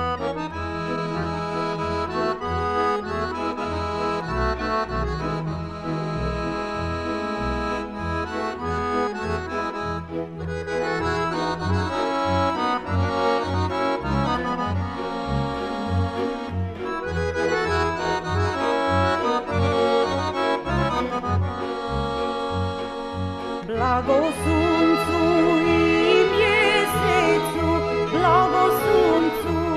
Blago suncu i mjesecu, blago suncu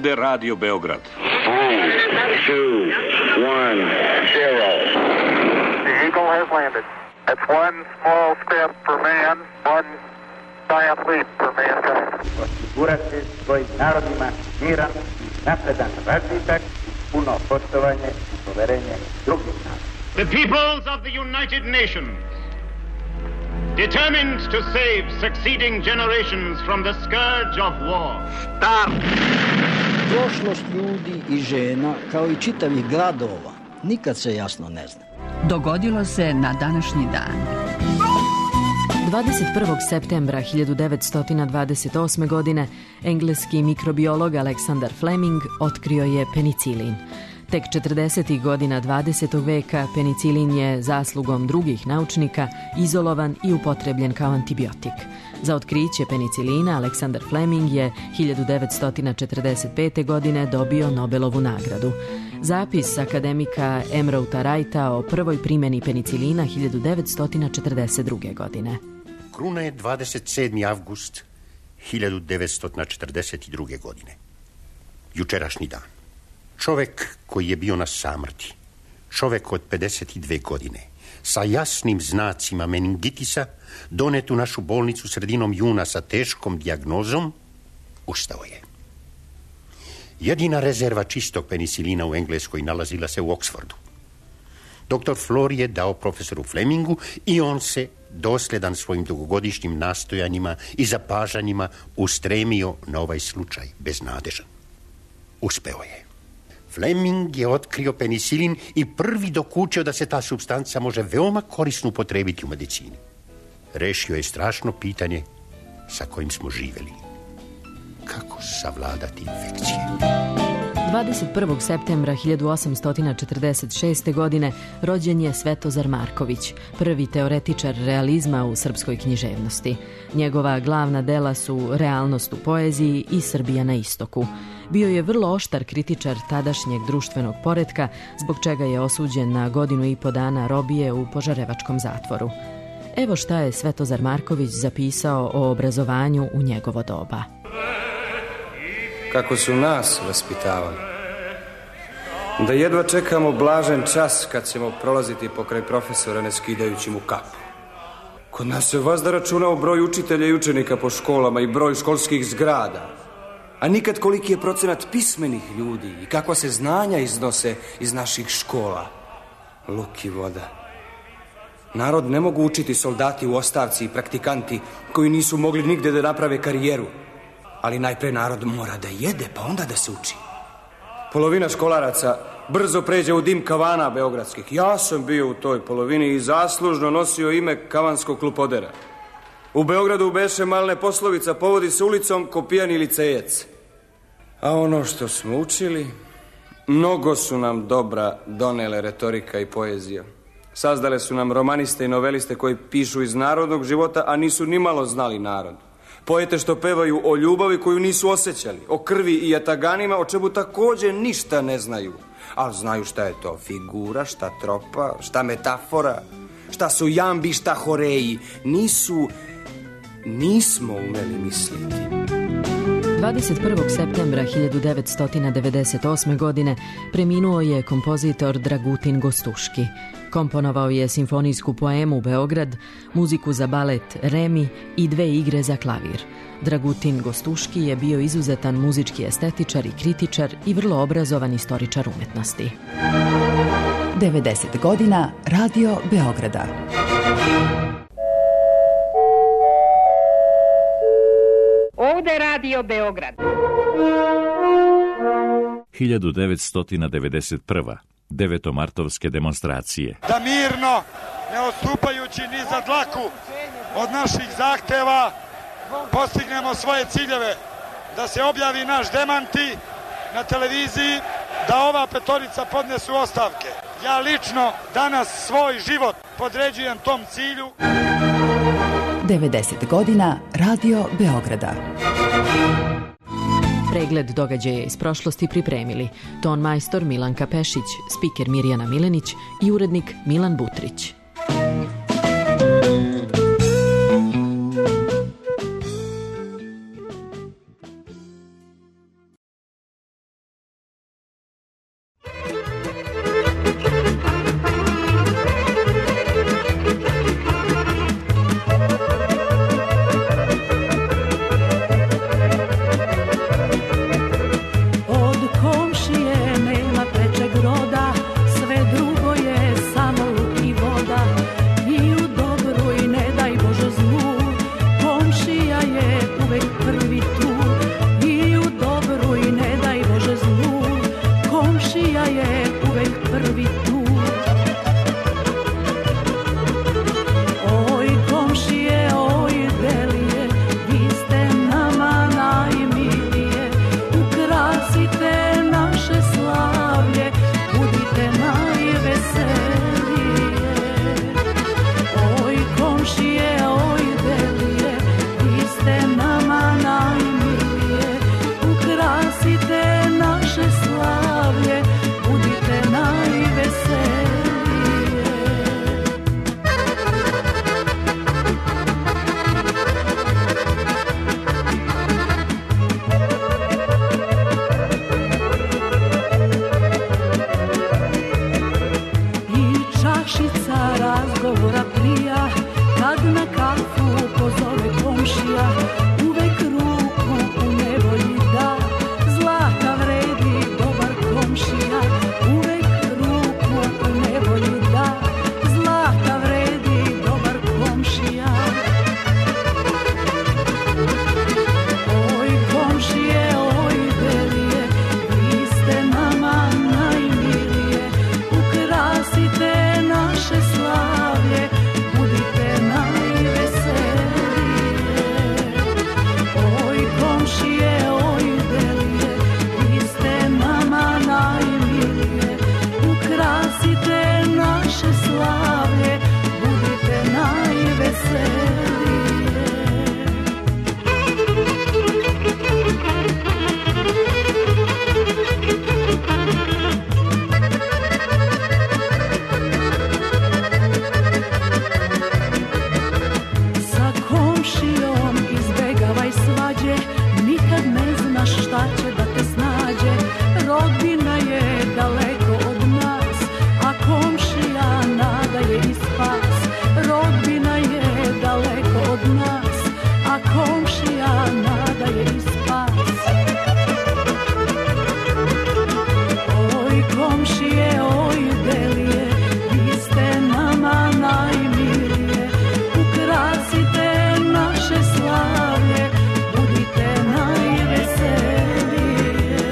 ovde Radio Beograd. Three, two, one, zero. The Eagle has landed. It's one small step for man, one giant leap for mankind. Osigurati svojim narodima miran, napredan razvitak, puno poštovanje i poverenje drugih naroda. The peoples of the United Nations, determined to save succeeding generations from the scourge of war. Start! Prošlost ljudi i žena, kao i čitavih gradova, nikad se jasno ne zna. Dogodilo se na današnji dan. dvadeset prvog septembra hiljadu devetsto dvadeset osme. godine engleski mikrobiolog Aleksandar Fleming otkrio je penicilin. Tek četrdesetih godina dvadesetog veka penicilin je zaslugom drugih naučnika izolovan i upotrebljen kao antibiotik. Za otkriće penicilina Aleksandar Fleming je hiljadu devetsto četrdeset pete. godine dobio Nobelovu nagradu. Zapis akademika Emrouta Wrighta o prvoj primjeni penicilina hiljadu devetsto četrdeset druge. godine. Kruna je dvadeset sedmi avgust hiljadu devetsto četrdeset druge. godine. Jučerašnji dan. Čovek koji je bio na samrti, čovek od pedeset dve godine, sa jasnim znacima meningitisa, donet u našu bolnicu sredinom juna sa teškom dijagnozom, ustao je. Jedina rezerva čistog penicilina u Engleskoj nalazila se u Oksfordu. Doktor Flor je dao profesoru Flemingu i on se, dosledan svojim dugogodišnjim nastojanjima i zapažanjima, ustremio na ovaj slučaj beznadežan. Uspeo je. Fleming je otkrio penicilin i prvi dokučio da se ta supstanca može veoma korisno upotrebiti u medicini. Rešio je strašno pitanje sa kojim smo živeli. Kako savladati infekcije? dvadeset prvog septembra hiljadu osamsto četrdeset šeste. godine rođen je Svetozar Marković, prvi teoretičar realizma u srpskoj književnosti. Njegova glavna dela su Realnost u poeziji i Srbija na istoku. Bio je vrlo oštar kritičar tadašnjeg društvenog poretka, zbog čega je osuđen na godinu i po dana robije u Požarevačkom zatvoru. Evo šta je Svetozar Marković zapisao o obrazovanju u njegovo doba. Kako su nas vaspitavali. Da jedva čekamo blažen čas kad ćemo prolaziti pokraj profesora ne skidajući mu kapu. Kod nas se vazda računao broj učitelja i učenika po školama i broj školskih zgrada, a nikad koliki je procenat pismenih ljudi i kakva se znanja iznose iz naših škola. Luk i voda. Narod ne mogu učiti soldati u ostavci i praktikanti koji nisu mogli nigde da naprave karijeru. Ali najpre narod mora da jede, pa onda da se uči. Polovina školaraca brzo pređe u dim kavana beogradskih. Ja sam bio u toj polovini i zaslužno nosio ime kavanskog klupodera. U Beogradu beše malne poslovica, povodi se ulicom ko pijani licejac. A ono što smo učili, mnogo su nam dobra donele retorika i poezija. Sazdale su nam romaniste i noveliste koji pišu iz narodnog života, a nisu ni malo znali narod. Poete što pevaju o ljubavi koju nisu osjećali, o krvi i jataganima, o čemu takođe ništa ne znaju. Ali znaju šta je to figura, šta tropa, šta metafora, šta su jambi, šta horeji. Nisu, nismo umeli misliti. dvadeset prvog septembra hiljadu devetsto devedeset osme. godine preminuo je kompozitor Dragutin Gostuški. Komponovao je simfonijsku poemu Beograd, muziku za balet Remi i dve igre za klavir. Dragutin Gostuški je bio izuzetan muzički estetičar i kritičar i vrlo obrazovan istoričar umetnosti. devedeset godina Radio Beograda. Ovde Radio Beograd. hiljadu devetsto devedeset prva. devetomartovske demonstracije. Da mirno, ne odstupajući ni za dlaku od naših zahteva, postignemo svoje ciljeve, da se objavi naš demanti na televiziji, da ova petorica podnesu ostavke. Ja lično danas svoj život podređujem tom cilju. devedeset godina Radio Beograda. Pregled događaja iz prošlosti pripremili ton majstor Milanka Pešić, spiker Mirjana Milenić i urednik Milan Butrić. čašica razgovora prija, kad na kafu pozove komšija, uvek ruku u nevolji da, zlata vredi dobar komšija, uvek ruku u nevolji da, zlata vredi dobar komšija. Oj komšije, oj belije, vi ste nama najmilije, ukrasite naše slavlje, budite najveselije. Oj komšije, oj belije, vi ste nama najmilije, ukrasite naše slavlje, budite najveselije. Sa komšijom izbegavaj svađe, nikad ne znaš šta će da te snađe. Rodbina je daleko od nas, a komšija nada je i spas. Rodbina je daleko od nas, a komšija nada je i spas. Oj komšije, oj belije, vi ste nama najmilije, ukrasite naše slavlje, budite najveselije.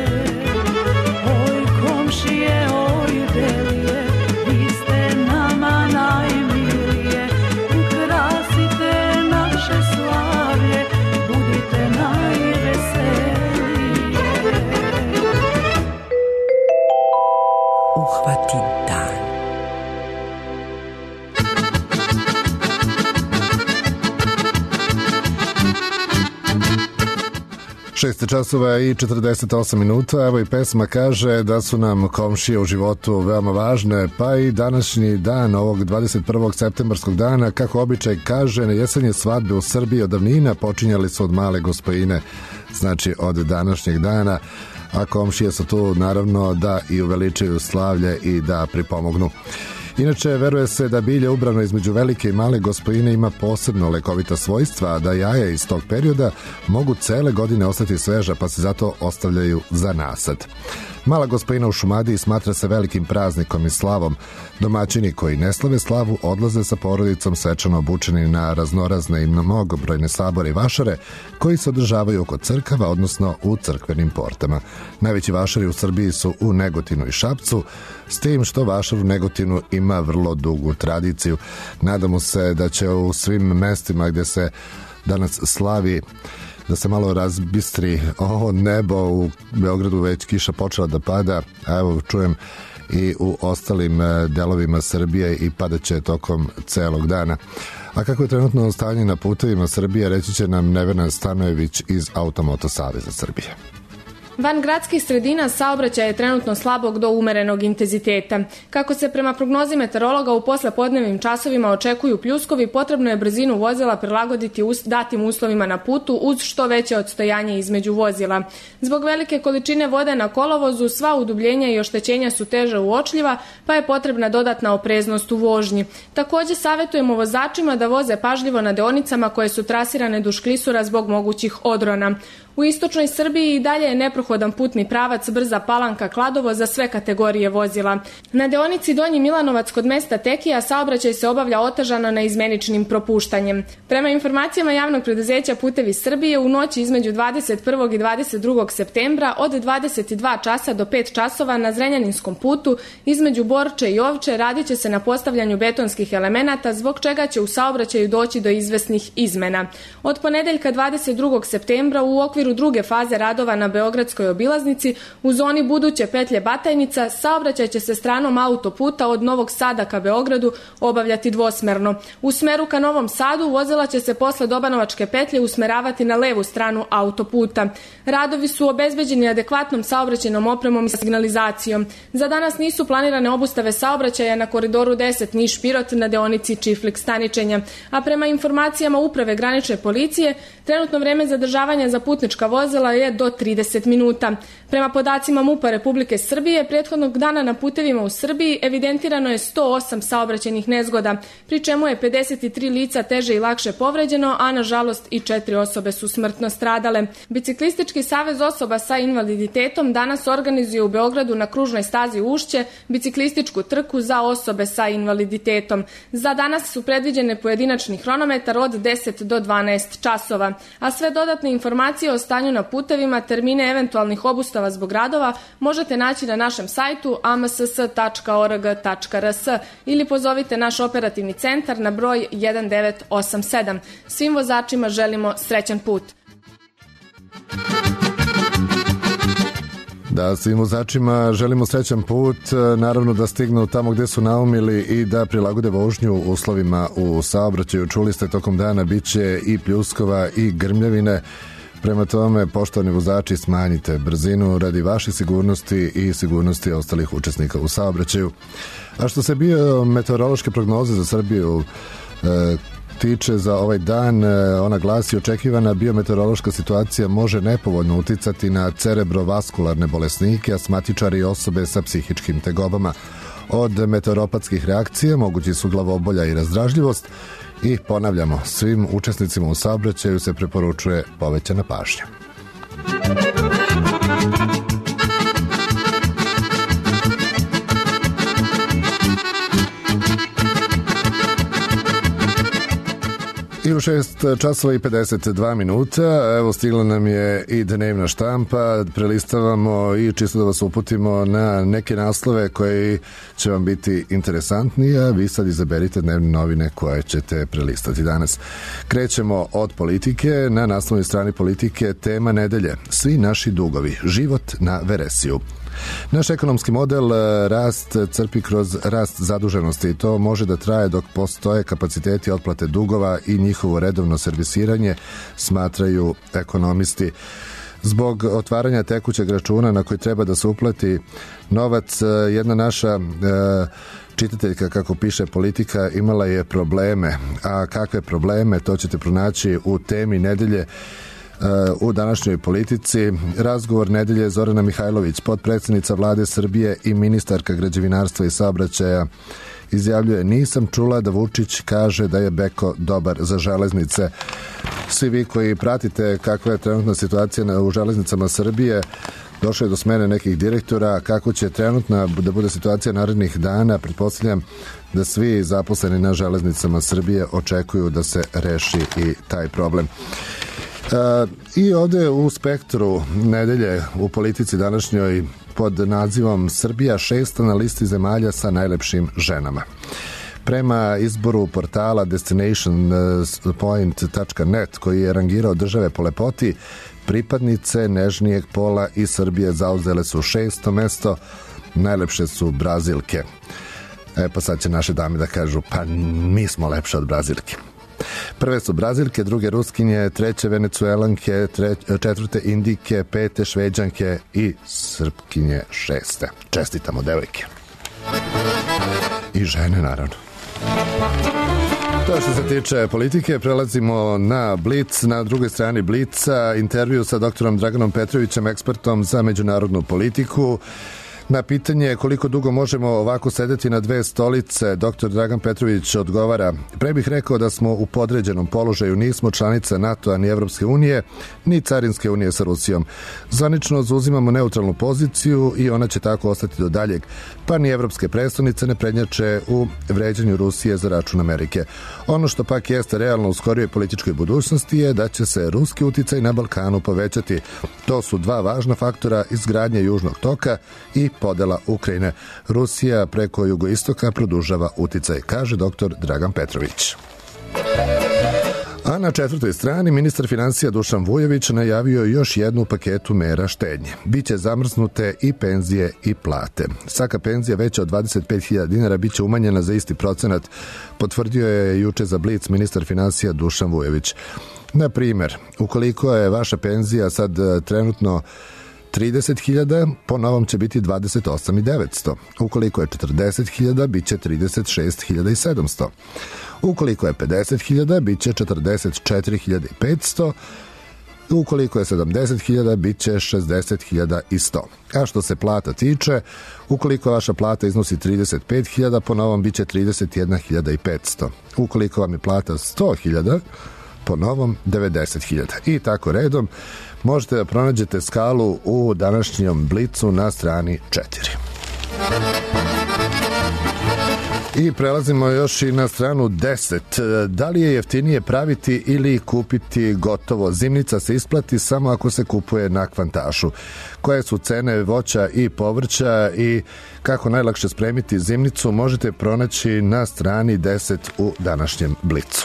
Oj komšije, oj belije, vi ste nama najmilije, ukrasite naše slavlje, budite najveselije. Uhvati dan. Šest časova i četrdeset osam minuta, evo i pesma kaže da su nam komšije u životu veoma važne, pa i današnji dan ovog dvadeset prvog septembarskog dana, kako običaj kaže, na jesenje svadbe u Srbiji od davnina počinjali su od male gospojine, znači od današnjeg dana, a komšije su tu naravno da i uveličaju slavlje i da pripomognu. Inače, veruje se da bilje ubrano između velike i male gospojine ima posebno lekovita svojstva, a da jaja iz tog perioda mogu cele godine ostati sveža, pa se zato ostavljaju za nasad. Mala gospojina u Šumadiji smatra se velikim praznikom i slavom. Domaćini koji ne slave slavu odlaze sa porodicom svečano obučeni na raznorazne i mnogobrojne sabore i vašare koji se održavaju oko crkava, odnosno u crkvenim portama. Najveći vašari u Srbiji su u Negotinu i Šapcu, s tim što vašar u Negotinu ima vrlo dugu tradiciju. Nadamo se da će u svim mestima gdje se danas slavi da se malo razbistri ovo nebo. U Beogradu već kiša počela da pada, a evo čujem i u ostalim delovima Srbije i padaće tokom celog dana. A kako je trenutno stanje na putevima Srbije, reći će nam Nevena Stanojević iz Automoto Saveza Srbije. Van gradskih sredina saobraćaj je trenutno slabog do umerenog intenziteta. Kako se prema prognozi meteorologa u poslepodnevnim časovima očekuju pljuskovi, potrebno je brzinu vozila prilagoditi datim uslovima na putu uz što veće odstojanje između vozila. Zbog velike količine vode na kolovozu, sva udubljenja i oštećenja su teže uočljiva, pa je potrebna dodatna opreznost u vožnji. Također savjetujemo vozačima da voze pažljivo na deonicama koje su trasirane duž klisura zbog mogućih odrona. U istočnoj Srbiji i dalje je neprohodan putni pravac Brza Palanka Kladovo za sve kategorije vozila. Na deonici Donji Milanovac kod mesta Tekija saobraćaj se obavlja otežano na izmeničnim propuštanjem. Prema informacijama javnog preduzeća Putevi Srbije, u noći između dvadeset prvog i dvadeset drugog septembra od dvadeset dva časa do pet časova na Zrenjaninskom putu između Borče i Ovče radit će se na postavljanju betonskih elemenata, zbog čega će u saobraćaju doći do izvesnih izmena. Od ponedeljka dvadeset drugog septembra u okviru u druge faze radova na Beogradskoj obilaznici u zoni buduće petlje Batajnica saobraćaj će se stranom autoputa od Novog Sada ka Beogradu obavljati dvosmerno. U smeru ka Novom Sadu vozila će se posle Dobanovačke petlje usmeravati na levu stranu autoputa. Radovi su obezbeđeni adekvatnom saobraćajnom opremom i signalizacijom. Za danas nisu planirane obustave saobraćaja na koridoru deset Niš-Pirot na deonici Čiflik-Staničenja, a prema informacijama Uprave granične policije trenutno vreme zadržavanja za putničke putnička vozila je do trideset minuta. Prema podacima MUP-a Republike Srbije, prethodnog dana na putevima u Srbiji evidentirano je sto osam saobraćajnih nezgoda, pri čemu je pedeset tri lica teže i lakše povređeno, a nažalost i četiri osobe su smrtno stradale. Biciklistički savez osoba sa invaliditetom danas organizuje u Beogradu na kružnoj stazi Ušće biciklističku trku za osobe sa invaliditetom. Za danas su predviđene pojedinačni hronometar od deset do dvanaest časova, a sve dodatne informacije o stanju na putevima, termine eventualnih obustava zbog radova možete naći na našem sajtu a m s s tačka org tačka r s ili pozovite naš operativni centar na broj jedan devet osam sedam. Svim vozačima želimo srećan put. Da, svim vozačima želimo srećan put, naravno da stignu tamo gde su naumili i da prilagode vožnju uslovima u saobraćaju. Čuli ste, tokom dana biće i pljuskova i grmljavine. Prema tome, poštovani vozači, smanjite brzinu radi vaše sigurnosti i sigurnosti ostalih učesnika u saobraćaju. A što se bio meteorološke prognoze za Srbiju e, tiče za ovaj dan, ona glasi: očekivana biometeorološka situacija može nepovoljno uticati na cerebrovaskularne bolesnike, astmatičari i osobe sa psihičkim tegobama. Od meteoropatskih reakcija mogući su glavobolja i razdražljivost i, ponavljamo, svim učesnicima u saobraćaju se preporučuje povećana pažnja. I u šest časova i pedeset dva minuta, evo, stigla nam je i dnevna štampa, prelistavamo i čisto da vas uputimo na neke naslove koji će vam biti interesantni, a vi sad izaberite dnevne novine koje ćete prelistati danas. Krećemo od politike. Na naslovnoj strani Politike tema nedelje: svi naši dugovi, život na veresiju. Naš ekonomski model rast crpi kroz rast zaduženosti i to može da traje dok postoje kapaciteti otplate dugova i njihovo redovno servisiranje, smatraju ekonomisti. Zbog otvaranja tekućeg računa na koji treba da se uplati novac, jedna naša čitateljka, kako piše Politika, imala je probleme. A kakve probleme, to ćete pronaći u temi nedelje u današnjoj Politici. Razgovor nedelje: Zorana Mihajlović, potpredsednica Vlade Srbije i ministarka građevinarstva i saobraćaja, izjavljuje: nisam čula da Vučić kaže da je Beko dobar za železnice. Svi vi koji pratite kakva je trenutna situacija u železnicama Srbije, došlo je do smene nekih direktora, kako će trenutna da bude situacija narednih dana, pretpostavljam da svi zaposleni na železnicama Srbije očekuju da se reši i taj problem. Uh, I ovde u spektru nedelje u Politici današnjoj pod nazivom Srbija šesta na listi zemalja sa najlepšim ženama. Prema izboru portala destination point tačka net, koji je rangirao države po lepoti, pripadnice nežnijeg pola iz Srbije zauzele su šesto mesto, najlepše su Brazilke. E pa sad će naše dame da kažu: pa mi smo lepše od Brazilke. Prve su Brazilke, druge Ruskinje, treće Venecuelanke, tre, četvrte Indijke, pete Šveđanke i Srpkinje šeste. Čestitamo, devojke. I žene, naravno. To što se tiče Politike, prelazimo na Blic. Na drugoj strani Blica intervju sa doktorom Draganom Petrovićem, ekspertom za međunarodnu politiku. Na pitanje koliko dugo možemo ovako sedeti na dve stolice, doktor Dragan Petrović odgovara: pre bih rekao da smo u podređenom položaju, nismo članica NATO-a ni Evropske unije, ni Carinske unije sa Rusijom. Zvanično zauzimamo neutralnu poziciju i ona će tako ostati do daljeg, pa ni evropske prestonice ne prednjače u vređanju Rusije za račun Amerike. Ono što pak jeste realno u skorijoj političkoj budućnosti je da će se ruski uticaj na Balkanu povećati. To su dva važna faktora izgradnje Južnog toka i podela Ukrajine. Rusija preko jugoistoka produžava uticaj, kaže doktor Dragan Petrović. A na četvrtoj strani ministar finansija Dušan Vujović najavio još jednu paketu mera štednje. Biće zamrznute i penzije i plate. Svaka penzija veća od dvadeset pet hiljada dinara biće umanjena za isti procenat, potvrdio je juče za Blic ministar finansija Dušan Vujović. Na primer, ukoliko je vaša penzija sad trenutno trideset hiljada, po novom će biti dvadeset osam hiljada devetsto. Ukoliko je četrdeset hiljada, bit će trideset šest hiljada sedamsto. Ukoliko je pedeset hiljada, bit će četrdeset četiri hiljade petsto. Ukoliko je sedamdeset hiljada, bit će šezdeset hiljada i sto. A što se plata tiče, ukoliko vaša plata iznosi trideset pet hiljada, po novom bit će trideset jedna hiljada i petsto. Ukoliko vam je plata sto hiljada, po novom devedeset hiljada. I tako redom možete da pronađete skalu u današnjem blicu na strani četiri. I prelazimo još i na stranu deset. Da li je jeftinije praviti ili kupiti gotovo? Zimnica se isplati samo ako se kupuje na kvantašu. Koje su cene voća i povrća i kako najlakše spremiti zimnicu možete pronaći na strani deset u današnjem blicu.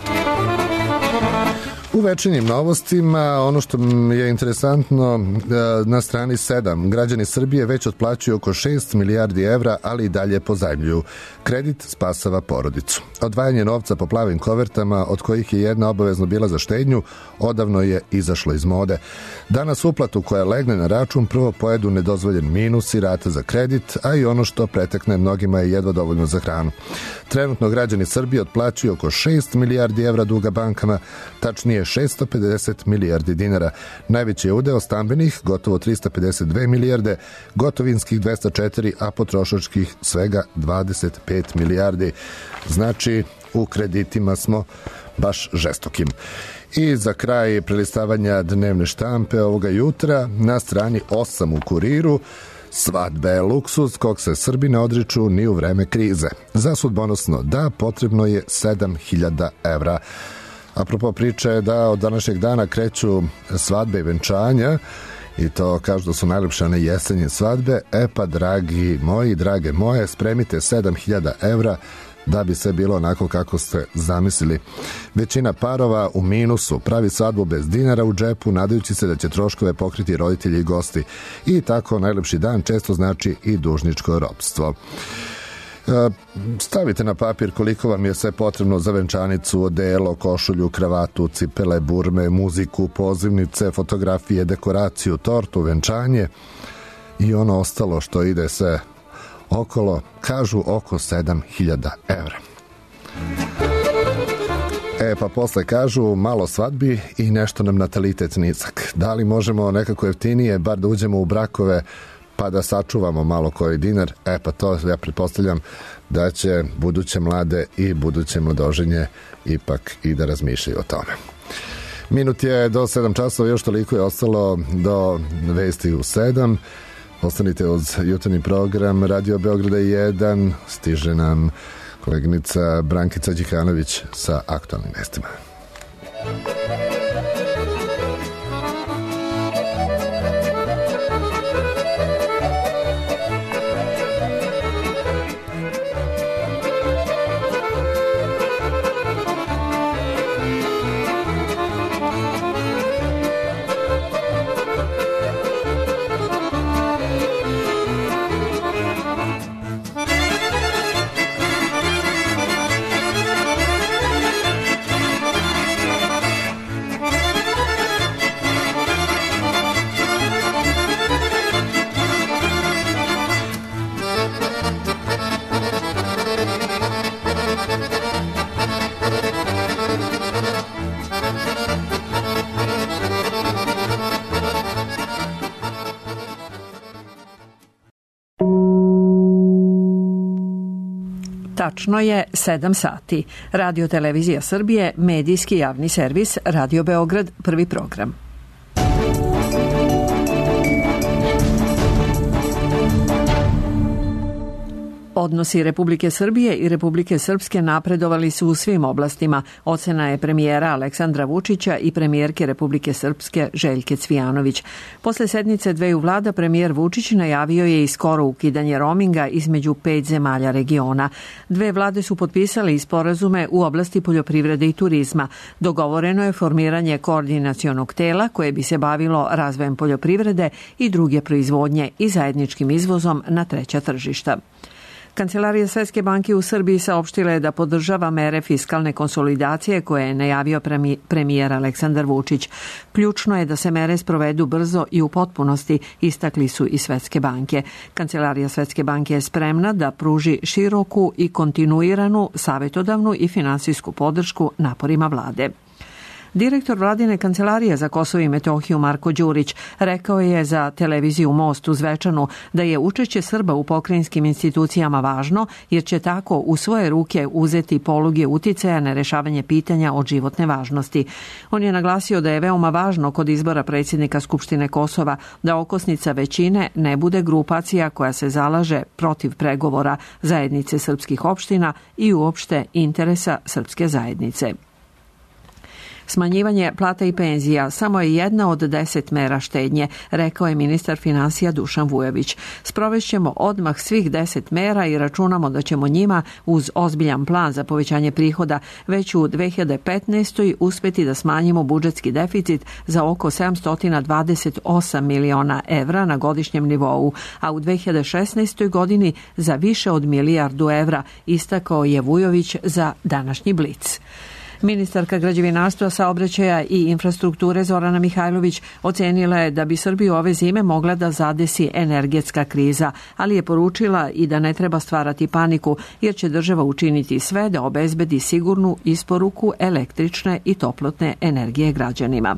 U večernjim novostima, ono što je interesantno, na strani sedam, građani Srbije već otplaćuju oko šest milijardi evra, ali i dalje pozajmljuju. Kredit spasava porodicu. Odvajanje novca po plavim kovertama, od kojih je jedna obavezno bila za štednju, odavno je izašlo iz mode. Danas uplatu koja legne na račun prvo pojedu nedozvoljen minus i rata za kredit, a i ono što pretekne mnogima je jedva dovoljno za hranu. Trenutno građani Srbije otplaćuju oko šest milijardi evra duga bankama, tačnije šesto pedeset milijardi dinara. Najveći je udeo stambenih, gotovo trista pedeset dve milijarde, gotovinskih dvesta četiri, a potrošačkih svega dvadeset pet milijardi. Znači, u kreditima smo baš žestokim. I za kraj prelistavanja dnevne štampe ovoga jutra, na strani osam u Kuriru, svadbe je luksuz kog se Srbi ne odriču ni u vreme krize. Za sudbonosno da, potrebno je sedam hiljada evra. Apropo priče je da od današnjeg dana kreću svadbe i venčanja i to kažu da su najlepše one jesenje svadbe. E pa, dragi moji, drage moje, spremite sedam hiljada evra da bi sve bilo onako kako ste zamislili. Većina parova u minusu pravi svadbu bez dinara u džepu, nadajući se da će troškove pokriti roditelji i gosti. I tako najlepši dan često znači i dužničko ropstvo. Stavite na papir koliko vam je sve potrebno za venčanicu, odelo, košulju, kravatu, cipele, burme, muziku, pozivnice, fotografije, dekoraciju, tortu, venčanje i ono ostalo što ide sve okolo, kažu oko sedam hiljada evra. E pa posle kažu malo svadbi i nešto nam natalitet nizak. Da li možemo nekako jeftinije, bar da uđemo u brakove pa da sačuvamo malo koji dinar? E pa to ja pretpostavljam da će buduće mlade i buduće mladoženje ipak i da razmišljaju o tome. Minut je do sedam časova, još toliko je ostalo do vesti u sedam. Ostanite uz jutarnji program Radio Beograda jedan. Stiže nam koleginica Brankica Đikanović sa aktualnim vestima. Tačno je sedam sati. Radio Televizija Srbije, medijski javni servis, Radio Beograd, prvi program. Odnosi Republike Srbije i Republike Srpske napredovali su u svim oblastima. Ocena je premijera Aleksandra Vučića i premijerke Republike Srpske Željke Cvijanović. Posle sednice dveju vlada premijer Vučić najavio je i skoro ukidanje roaminga između pet zemalja regiona. Dve vlade su potpisale i sporazume u oblasti poljoprivrede i turizma. Dogovoreno je formiranje koordinacionog tela koje bi se bavilo razvojem poljoprivrede i druge proizvodnje i zajedničkim izvozom na treća tržišta. Kancelarija Svetske banke u Srbiji saopštila je da podržava mere fiskalne konsolidacije koje je najavio premijer Aleksandar Vučić. Ključno je da se mere sprovedu brzo i u potpunosti, istakli su i Svetske banke. Kancelarija Svetske banke je spremna da pruži široku i kontinuiranu savjetodavnu i finansijsku podršku naporima vlade. Direktor vladine kancelarije za Kosovo i Metohiju Marko Đurić rekao je za televiziju Most u Zvečanu da je učešće Srba u pokrajinskim institucijama važno jer će tako u svoje ruke uzeti poluge uticaja na rešavanje pitanja od životne važnosti. On je naglasio da je veoma važno kod izbora predsjednika Skupštine Kosova da okosnica većine ne bude grupacija koja se zalaže protiv pregovora zajednice srpskih opština i uopšte interesa srpske zajednice. Smanjivanje plata i penzija samo je jedna od deset mera štednje, rekao je ministar finansija Dušan Vujović. Sprovešćemo odmah svih deset mera i računamo da ćemo njima uz ozbiljan plan za povećanje prihoda već u dve hiljade petnaestoj uspeti da smanjimo budžetski deficit za oko sedamsto dvadeset osam miliona evra na godišnjem nivou, a u dve hiljade šesnaestoj godini za više od milijardu evra, istakao je Vujović za današnji Blic. Ministarka građevinarstva, saobraćaja i infrastrukture Zorana Mihajlović ocenila je da bi Srbiju ove zime mogla da zadesi energetska kriza, ali je poručila i da ne treba stvarati paniku jer će država učiniti sve da obezbedi sigurnu isporuku električne i toplotne energije građanima.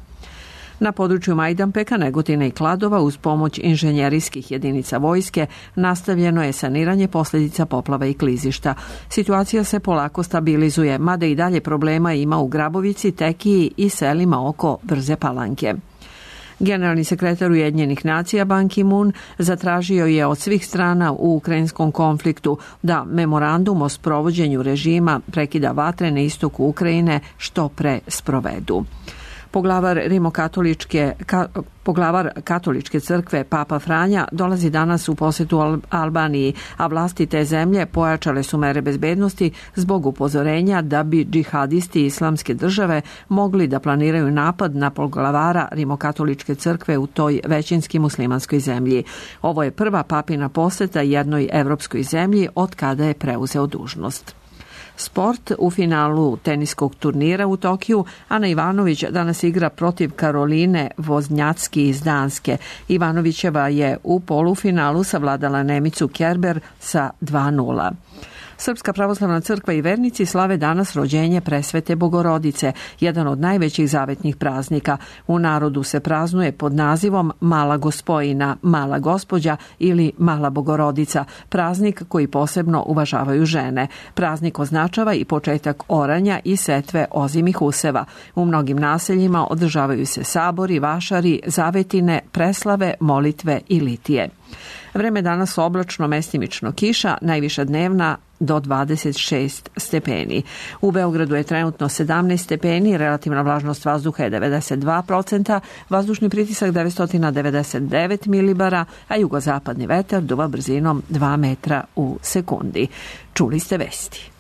Na području Majdanpeka, Negotina i Kladova uz pomoć inženjerijskih jedinica vojske nastavljeno je saniranje posljedica poplava i klizišta. Situacija se polako stabilizuje, mada i dalje problema ima u Grabovici, Tekiji i selima oko Brze Palanke. Generalni sekretar Ujedinjenih nacija Ban Ki-moon zatražio je od svih strana u ukrajinskom konfliktu da memorandum o sprovođenju režima prekida vatre na istoku Ukrajine što pre sprovedu. Poglavar Rimokatoličke, ka, poglavar katoličke crkve Papa Franja dolazi danas u posjetu Al, Albaniji, a vlasti te zemlje pojačale su mere bezbednosti zbog upozorenja da bi džihadisti islamske države mogli da planiraju napad na poglavara Rimokatoličke crkve u toj većinski muslimanskoj zemlji. Ovo je prva papina posjeta jednoj evropskoj zemlji od kada je preuzeo dužnost. Sport u finalu teniskog turnira u Tokiju. Ana Ivanović danas igra protiv Karoline Voznjacki iz Danske. Ivanovićeva je u polufinalu savladala Nemicu Kerber sa dva nula. Srpska pravoslavna crkva i vernici slave danas rođenje Presvete Bogorodice, jedan od najvećih zavetnih praznika. U narodu se praznuje pod nazivom Mala Gospojina, Mala Gospođa ili Mala Bogorodica, praznik koji posebno uvažavaju žene. Praznik označava i početak oranja i setve ozimih useva. U mnogim naseljima održavaju se sabori, vašari, zavetine, preslave, molitve i litije. Vreme danas oblačno, mestimično kiša, najviša dnevna do dvadeset šest stepeni. U Beogradu je trenutno sedamnaest stepeni, relativna vlažnost vazduha je devedeset dva posto, vazdušni pritisak devetsto devedeset devet milibara, a jugozapadni vetar duva brzinom dva metra u sekundi. Čuli ste vesti.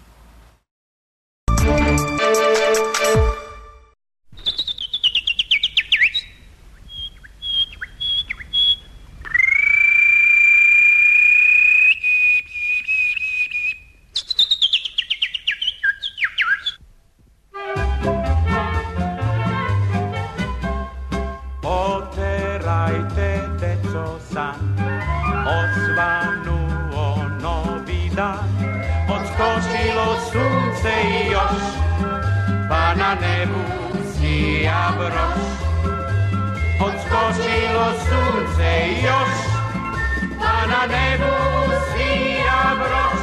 Odskočilo sunce još, pa na nebu svira broš.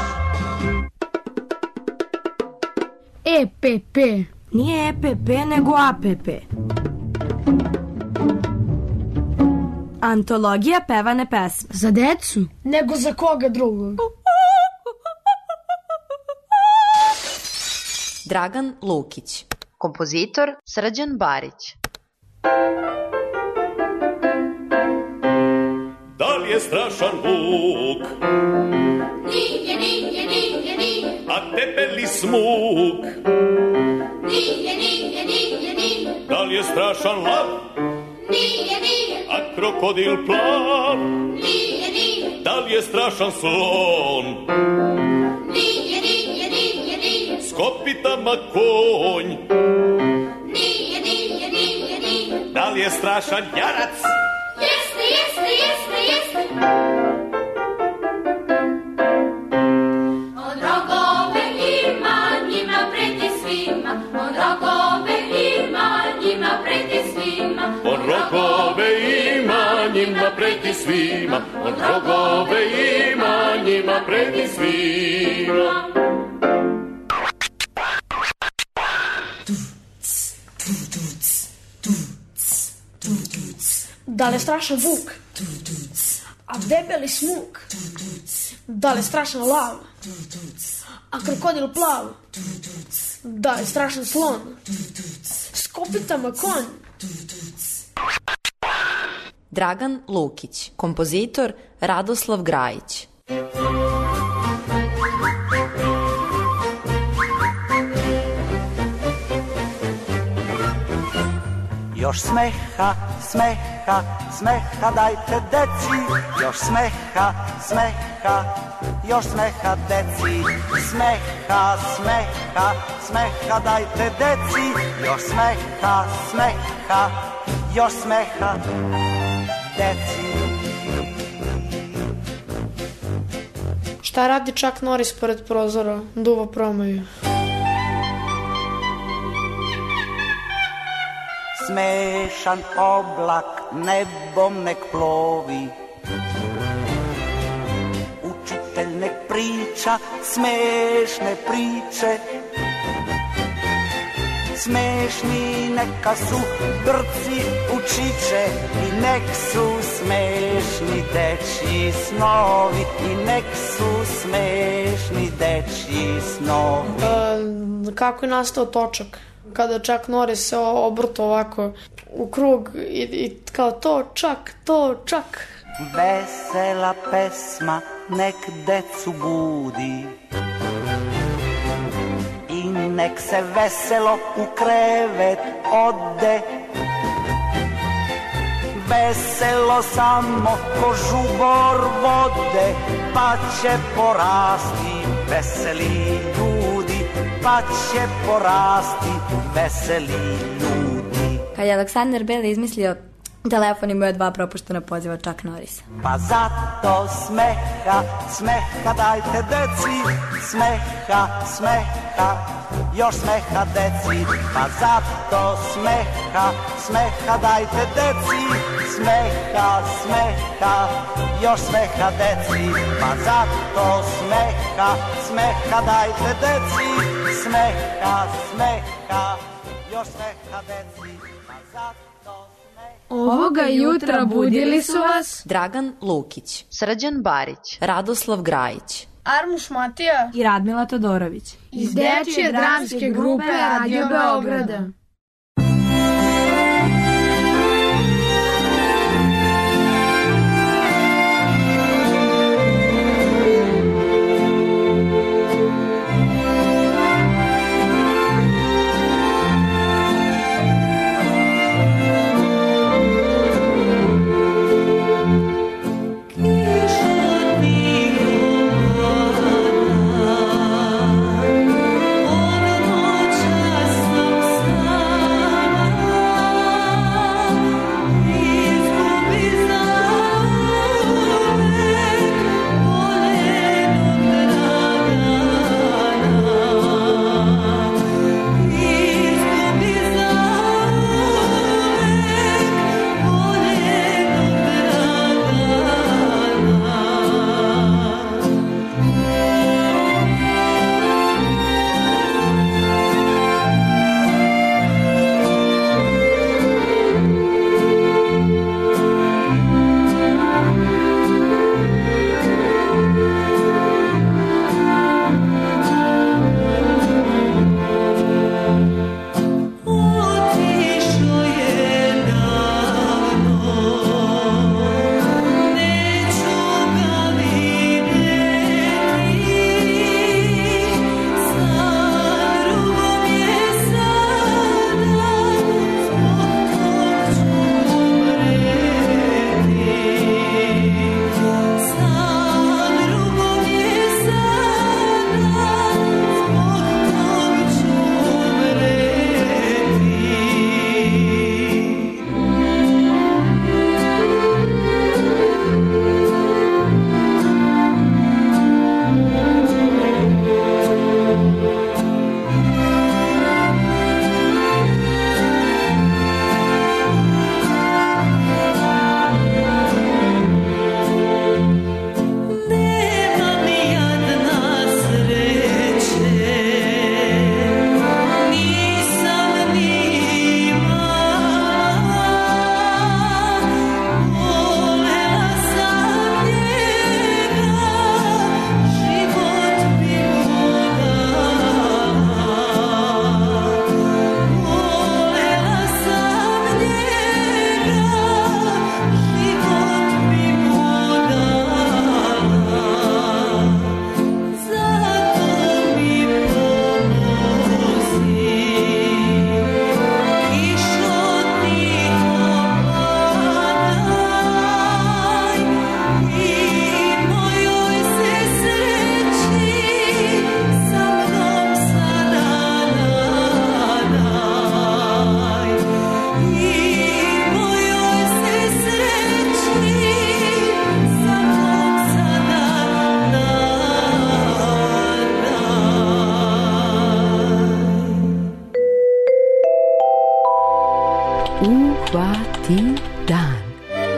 E P P. Nije E P P, nego A P P. Antologija pevane pesme. Za decu? Nego za koga drugog? Dragan Lukić. Kompozitor Srđan Barić. Da li je strašan vuk? Nije, nije, nije, nije. A debeli smuk? Nije, nije, nije, nije. Da li je strašan lav? Nije, nije. A krokodil plav? Nije, nije. Da li je strašan slon? Nije, nije, nije, nije. S kopitama konj? Nije, nije, nije, nije. Da li je strašan jarac? Jeste, jeste, jeste, jeste. On rogove ima, njima preti svima. On rogove ima, njima svima, on rogove ima, njima predi svima. Da li strašan vuk? A debeli smuk? Da li strašan lav? A krokodil plav? Da li strašan slon? S kopitama konj? Dragan Lukić, kompozitor Radoslav Grajić. Još smeha, smeha, smeha dajte deci, još smeha, smeha, još smeha deci, smeha, smeha, smeha dajte deci, još smeha, smeha, još smeha deci. Šta radi Chuck Norris pored prozora? Duva promaju. Smešan oblak nebom nek plovi, učitelj nek priča smešne priče, smešni neka su brci učiće i nek su smešni dečji snovi, i nek su smešni dečji snovi. E, kako je nastao točak? Kada Chuck Norris se obrto ovako u krug i, i kao to čak, to čak. Vesela pesma nek decu budi i nek se veselo u krevet ode. Veselo samo ko žubor vode, pa će porasti veseli ljudi, pa će porasti veseli ljudi. Kad je Aleksandar Beli izmislio telefon, imao je dva propuštena poziva Chuck Norrisa. Pa zato smeha, smeha dajte deci, smeha, smeha, još smeha deci. Pa zato smeha, smeha dajte deci, smeha, smeha, još smeha deci. Pa zato smeha, smeha dajte deci, smeha, smeha, još smeha deci. Pa zato ovoga jutra budili su vas Dragan Lukić, Srđan Barić, Radoslav Grajić, Armuš Matija i Radmila Todorović iz dečije dramske grupe Radio Beograda. Ono noća sam Uhvati dan.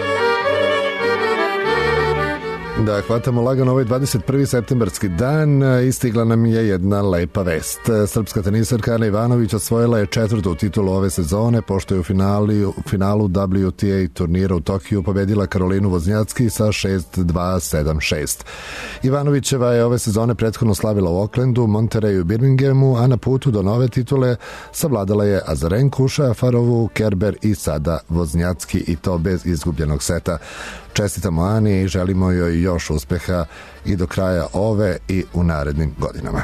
Da, hvatamo lagano ovaj dvadeset prvi septembarski dan i stigla nam je jedna lepa vest. Srpska tenisarka Ana Ivanović osvojila je četvrtu titulu ove sezone, pošto je u, finali, u finalu W T A turnira u Tokiju pobedila Karolinu Voznjacki sa šest dva sedam šest. Ivanovićeva je ove sezone prethodno slavila u Aucklandu, Monterreyu i Birminghamu, a na putu do nove titule savladala je Azarenku, Šafarovu, Kerber i sada Voznjacki, i to bez izgubljenog seta. Čestitamo Ani i želimo joj još uspeha i do kraja ove i u narednim godinama.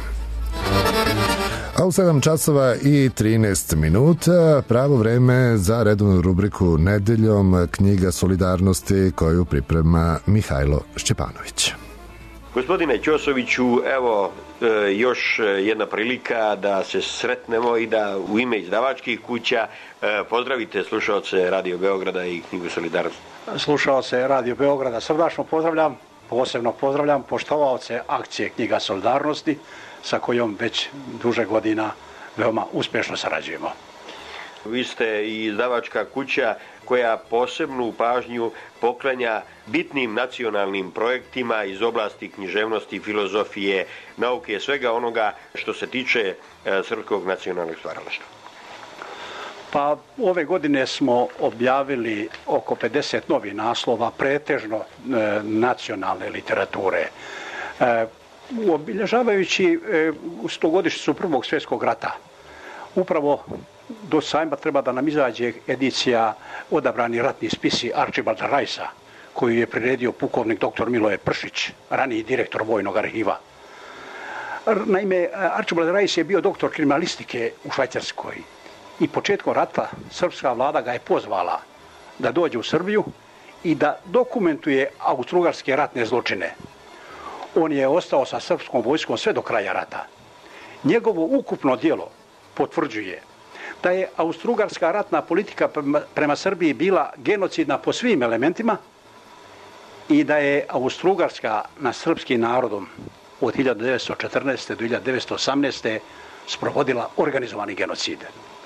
A u sedam časova i trinaest minuta pravo vreme za redovnu rubriku Nedeljom, knjiga solidarnosti koju priprema Mihajlo Šćepanović. Gospodine Ćosoviću, evo e, još jedna prilika da se sretnemo i da u ime izdavačkih kuća e, pozdravite slušaoce Radio Beograda i knjigu Solidarnosti. Slušaoce Radio Beograda srdačno pozdravljam, posebno pozdravljam poštovaoce akcije Knjiga Solidarnosti sa kojom već duže godina veoma uspješno sarađujemo. Vi ste i izdavačka kuća koja posebnu pažnju poklanja bitnim nacionalnim projektima iz oblasti književnosti, filozofije, nauke, svega onoga što se tiče srpskog nacionalnog stvaralaštva. Pa ove godine smo objavili oko pedeset novih naslova, pretežno e, nacionalne literature. E, obilježavajući e, stogodišnjicu Prvog svjetskog rata, upravo do sajma treba da nam izađe edicija Odabrani ratni spisi Arčibalda Rajsa, koju je priredio pukovnik doktor Miloje Pršić, raniji direktor Vojnog arhiva. Naime, Arčibald Rajs je bio doktor kriminalistike u Švajcarskoj i početkom rata srpska vlada ga je pozvala da dođe u Srbiju i da dokumentuje austrougarske ratne zločine. On je ostao sa srpskom vojskom sve do kraja rata. Njegovo ukupno djelo potvrđuje da je austrougarska ratna politika prema, prema Srbiji bila genocidna po svim elementima i da je Austrougarska nad srpskim narodom od hiljadu devetsto četrnaeste do hiljadu devetsto osamnaeste sprovodila organizovani genocid.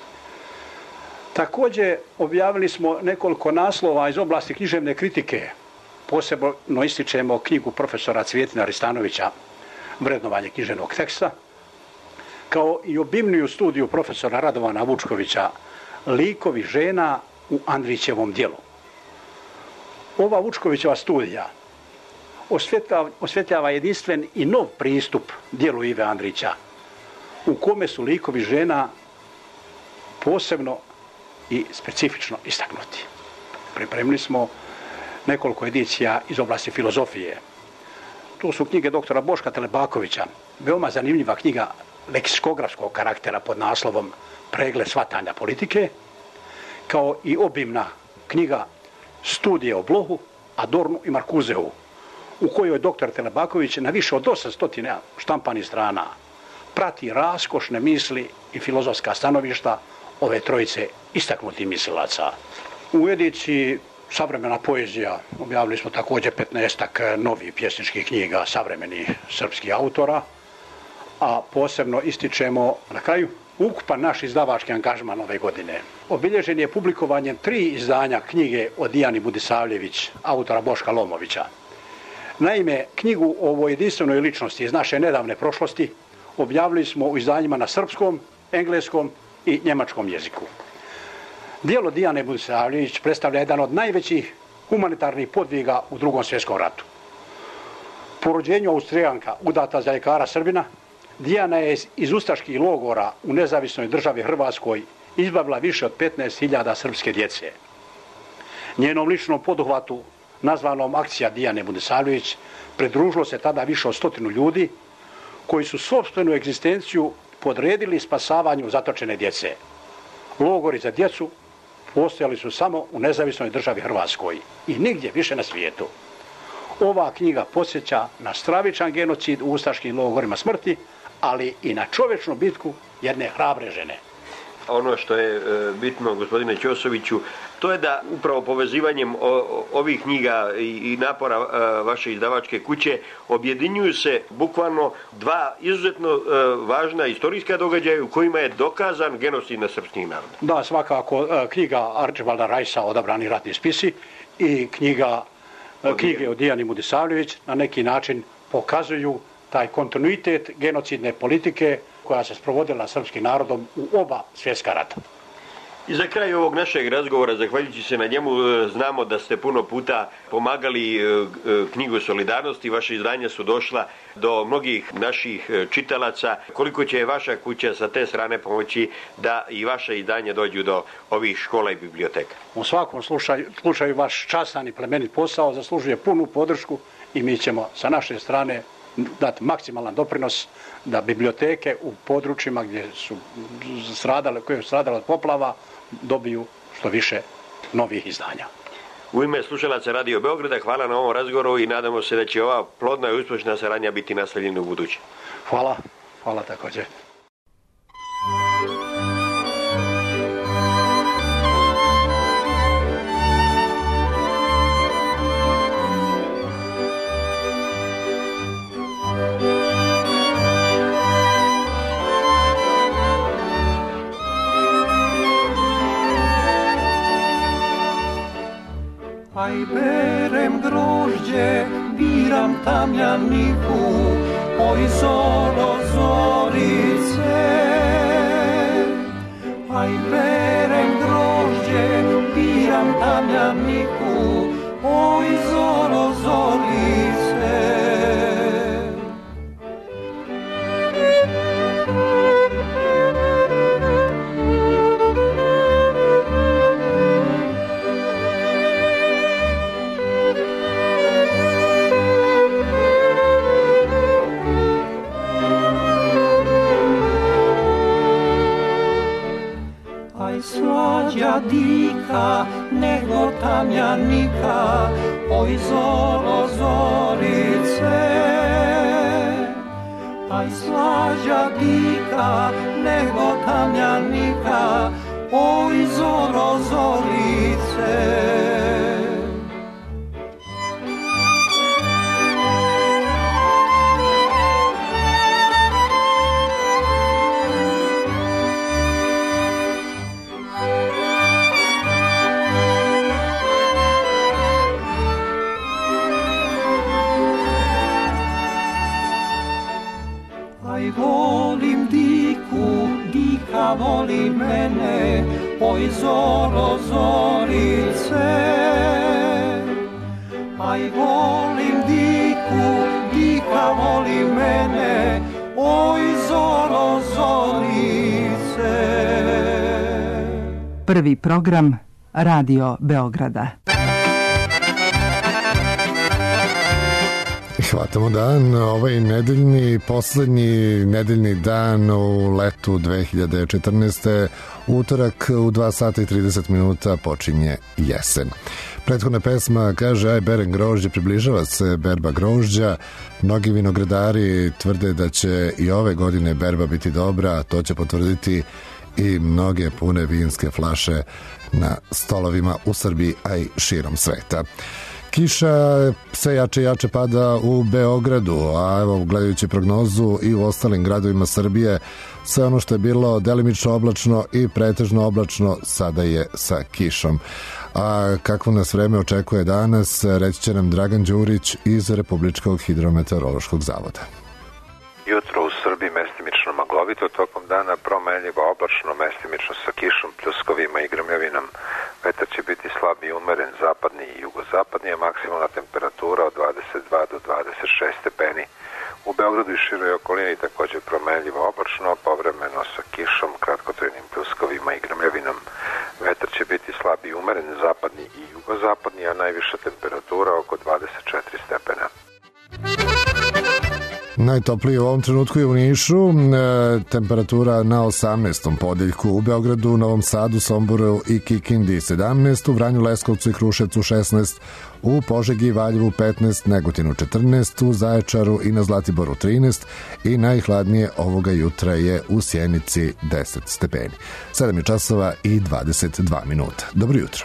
Također objavili smo nekoliko naslova iz oblasti književne kritike. Posebno ističemo knjigu profesora Cvjetina Ristanovića Vrednovanje književnog teksta, kao i obimniju studiju profesora Radovana Vučkovića Likovi žena u Andrićevom djelu. Ova Vučkovićeva studija osvjetljava, osvjetljava jedinstven i nov pristup djelu Ive Andrića, u kome su likovi žena posebno i specifično istaknuti. Pripremili smo nekoliko edicija iz oblasti filozofije. Tu su knjige doktora Boška Telebakovića, veoma zanimljiva knjiga leksikografskog karaktera pod naslovom Pregled shvatanja politike, kao i obimna knjiga Studije o Blohu, Adornu i Markuzeu, u kojoj doktor Telebaković na više od osamsto štampanih strana prati raskošne misli i filozofska stanovišta ove trojice istaknutih mislilaca. U ediciji Savremena poezija objavili smo također petnaestak novih pjesničkih knjiga savremenih srpskih autora, a posebno ističemo na kraju ukupan naš izdavački angažman ove godine. Obilježen je publikovanjem tri izdanja knjige o Dijani Budisavljević, autora Boška Lomovića. Naime, knjigu o ovoj jedinstvenoj ličnosti iz naše nedavne prošlosti objavili smo u izdanjima na srpskom, engleskom i njemačkom jeziku. Djelo Dijane Budisavljević predstavlja jedan od najvećih humanitarnih podviga u Drugom svjetskom ratu. Po rođenju Austrijanka, udata za ljekara Srbina, Dijana je iz ustaških logora u nezavisnoj državi Hrvatskoj izbavila više od petnaest hiljada srpske djece. Njenom ličnom poduhvatu, nazvanom Akcija Dijane Budisavljević, pridružilo se tada više od stotinu ljudi koji su sopstvenu egzistenciju podredili spasavanju zatočene djece. Logori za djecu postojali su samo u nezavisnoj državi Hrvatskoj i nigdje više na svijetu. Ova knjiga podsjeća na stravičan genocid u ustaškim logorima smrti, ali i na čovječnu bitku jedne hrabre žene. ono što je bitno, gospodine Ćosoviću, to je da upravo povezivanjem ovih knjiga i napora vaše izdavačke kuće objedinjuju se bukvalno dva izuzetno važna istorijska događaja u kojima je dokazan genocid nad srpskim narodom. Da, svakako knjiga Arčibalda Rajsa Odabrani ratni spisi i knjiga knjige od Dijane Mudisavljević na neki način pokazuju taj kontinuitet genocidne politike koja se sprovodila srpskim narodom u oba svjetska rata. I za kraj ovog našeg razgovora, zahvaljujući se na njemu, znamo da ste puno puta pomagali knjigu Solidarnosti, vaše izdanja su došla do mnogih naših čitalaca. Koliko će vaša kuća sa te strane pomoći da i vaše izdanje dođu do ovih škola i biblioteka? U svakom slučaju, slučaju vaš častan i plemenit posao zaslužuje punu podršku i mi ćemo sa naše strane dati maksimalan doprinos da biblioteke u područjima gdje su stradale, koje su stradale od poplava dobiju što više novih izdanja. U ime slušalaca Radio Beograda hvala na ovom razgovoru i nadamo se da će ova plodna i uspješna saradnja biti nastavljena u buduće. Hvala, hvala također. Aj berem grožđe, biram tamjaniku, oj zoro zorice. Aj berem grožđe, biram tamjaniku, oj zoro zorice. Slađa dika nego tamjanika, oj zoro zorice. Aj slađa dika nego tamjanika, oj zoro zorice. Volim diku, dika voli mene, oj zoro zorice. Aj volim diku, dika voli mene, oj zoro zorice. Prvi program Radio Beograda. Hvatamo dan, ovaj nedeljni, poslednji nedeljni dan u letu dve hiljade četrnaeste. Utorak u dva sata i trideset minuta počinje jesen. Prethodna pesma kaže aj berem grožđe, približava se berba grožđa. Mnogi vinogradari tvrde da će i ove godine berba biti dobra, a to će potvrditi i mnoge pune vinske flaše na stolovima u Srbiji, a i širom sveta. Kiša sve jače i jače pada u Beogradu, a evo gledajući prognozu i u ostalim gradovima Srbije, sve ono što je bilo delimično oblačno i pretežno oblačno sada je sa kišom. A kakvo nas vreme očekuje danas, reći će nam Dragan Đurić iz Republičkog hidrometeorološkog zavoda. Jutro u Srbiji mestimično maglovito, tokom dana promenljivo oblačno, mestimično sa kišom, pljuskovima i grmljavinom. Vetar će biti slab i umeren, zapadni i jugozapadni, a maksimalna temperatura od dvadeset dva do dvadeset šest stepeni. U Beogradu i široj okolini također promenljivo oblačno, povremeno sa kišom, kratkotrajnim pljuskovima i grmljavinom. Vetar će biti slab i umeren, zapadni i jugozapadni, a najviša temperatura oko dvadeset četiri stepena. Najtoplije u ovom trenutku je u Nišu, e, temperatura na osamnaestom podeljku, u Beogradu, Novom Sadu, Somboru i Kikindi sedamnaest, u Vranju, Leskovcu i Kruševcu šesnaest, u Požegi i Valjevu petnaest, Negotinu četrnaest, u Zaječaru i na Zlatiboru trinaest i najhladnije ovoga jutra je u Sjenici deset stepeni. sedam je časova i dvadeset dva minuta. Dobro jutro.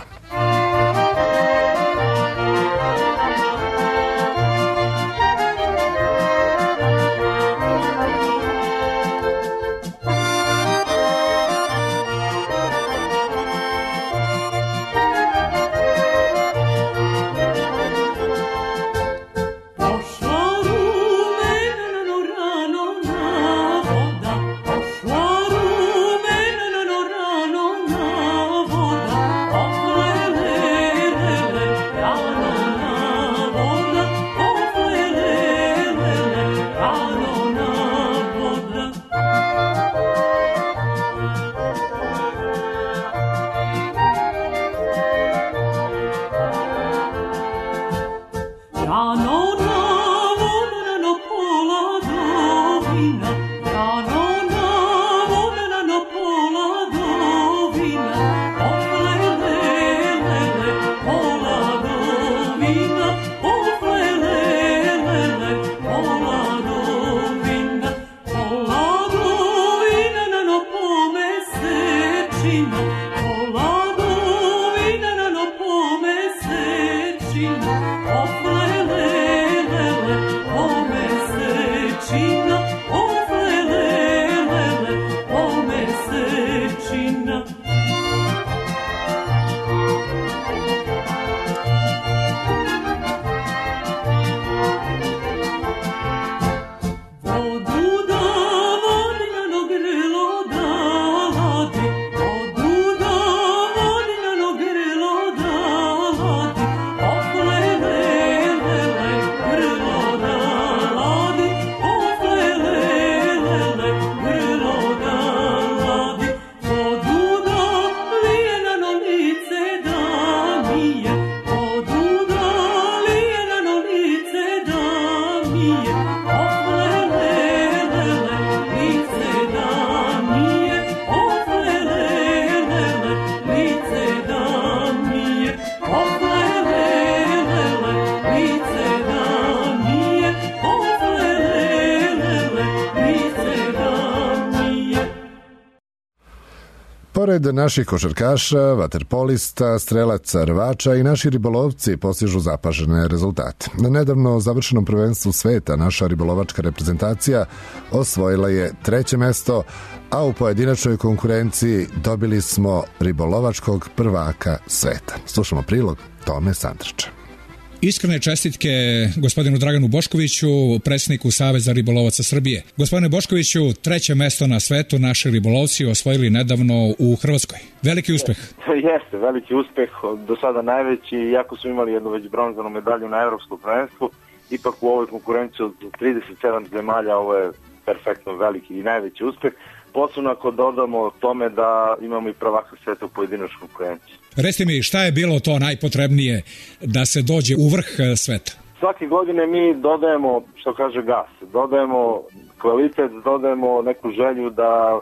Pored naših košarkaša, vaterpolista, strelaca, rvača i naši ribolovci postižu zapažene rezultate. Na nedavno završenom prvenstvu sveta naša ribolovačka reprezentacija osvojila je treće mesto, a u pojedinačnoj konkurenciji dobili smo ribolovačkog prvaka sveta. Slušamo prilog Tome Sandrića. Iskrene čestitke gospodinu Draganu Boškoviću, predsjedniku Saveza ribolovaca Srbije. Gospodine Boškoviću, treće mesto na svetu naši ribolovci osvojili nedavno u Hrvatskoj. Veliki uspeh. Jeste, veliki uspeh, do sada najveći, iako su imali jednu već bronzanu medalju na evropskom prvenstvu, ipak u ovoj konkurenciji od trideset sedam zemalja ovo je perfektno veliki i najveći uspeh. Posebno ako dodamo tome da imamo i prvaka sveta u pojedinačnoj konkurenciji. Recite mi, šta je bilo to najpotrebnije da se dođe u vrh sveta? Svake godine mi dodajemo, što kaže gas, dodajemo kvalitet, dodajemo neku želju da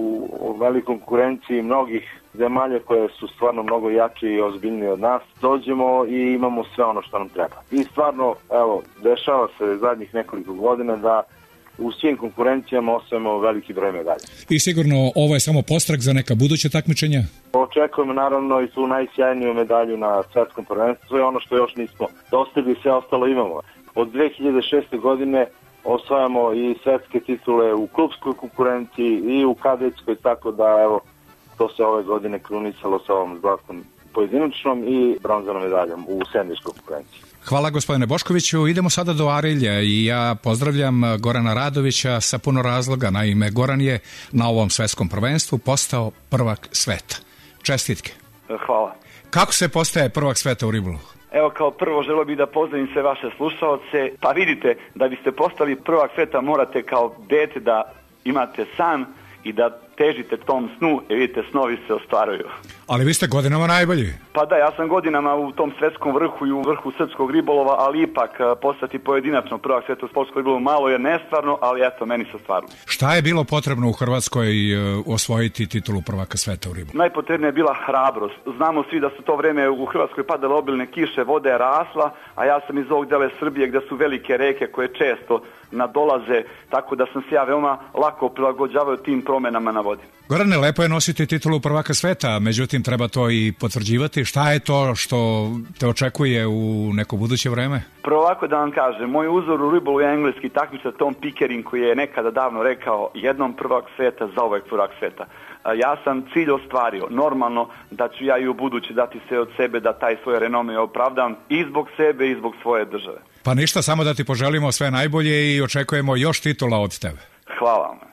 u velikoj konkurenciji mnogih zemalja koje su stvarno mnogo jače i ozbiljnije od nas, dođemo i imamo sve ono što nam treba. I stvarno, evo, dešava se zadnjih nekoliko godina da u svim konkurencijama osvojimo veliki broj medalja. I sigurno ovo je samo postrah za neka buduća takmičenja? Očekujemo naravno i tu najsjajniju medalju na svetskom prvenstvu, to je ono što još nismo dostigli, sve ostalo imamo. Od dve hiljade šeste. godine osvajamo i svetske titule u klubskoj konkurenciji i u kadetskoj, tako da evo, to se ove godine krunisalo sa ovom zlatnom pojedinačnom i bronzanom medaljom u sedmičkoj konkurenciji. Hvala gospodine Boškoviću. Idemo sada do Arilja i ja pozdravljam Gorana Radovića sa puno razloga. Naime, Goran je na ovom svetskom prvenstvu postao prvak sveta. Čestitke. Hvala. Kako se postaje prvak sveta u ribolovu? Evo, kao prvo želio bih da pozdravim sve vaše slušaoce. Pa vidite, da biste postali prvak sveta morate kao dete da imate san i da težite tom snu i vidite, snovi se ostvaruju. Ali vi ste godinama najbolji. Pa da, ja sam godinama u tom svetskom vrhu i u vrhu srpskog ribolova, ali ipak postati pojedinačno prvak svjetskog sportskog ribolova malo je nestvarno, ali eto, meni se stvarno. Šta je bilo potrebno u Hrvatskoj osvojiti titulu prvaka sveta u ribolovu? Najpotrebnija je bila hrabrost. Znamo svi da su to vreme u Hrvatskoj padale obilne kiše, voda je rasla, a ja sam iz ovog dela Srbije gdje su velike reke koje često nadolaze, tako da sam se ja veoma lako prilagođavao tim promenama na vodi. Gorane, lepo je nositi titulu prvaka sveta, međutim treba to i potvrđivati. Šta je to što te očekuje u neko buduće vreme? Prvo ovako da vam kažem, moj uzor u ribolovu je engleski takmičar Tom Pickering koji je nekada davno rekao jednom prvak sveta, zauvek prvak sveta. Ja sam cilj ostvario. Normalno da ću ja i u budući dati sve od sebe da taj svoj renome opravdam i zbog sebe i zbog svoje države. Pa ništa, samo da ti poželimo sve najbolje i očekujemo još titula od tebe. Hvala vam.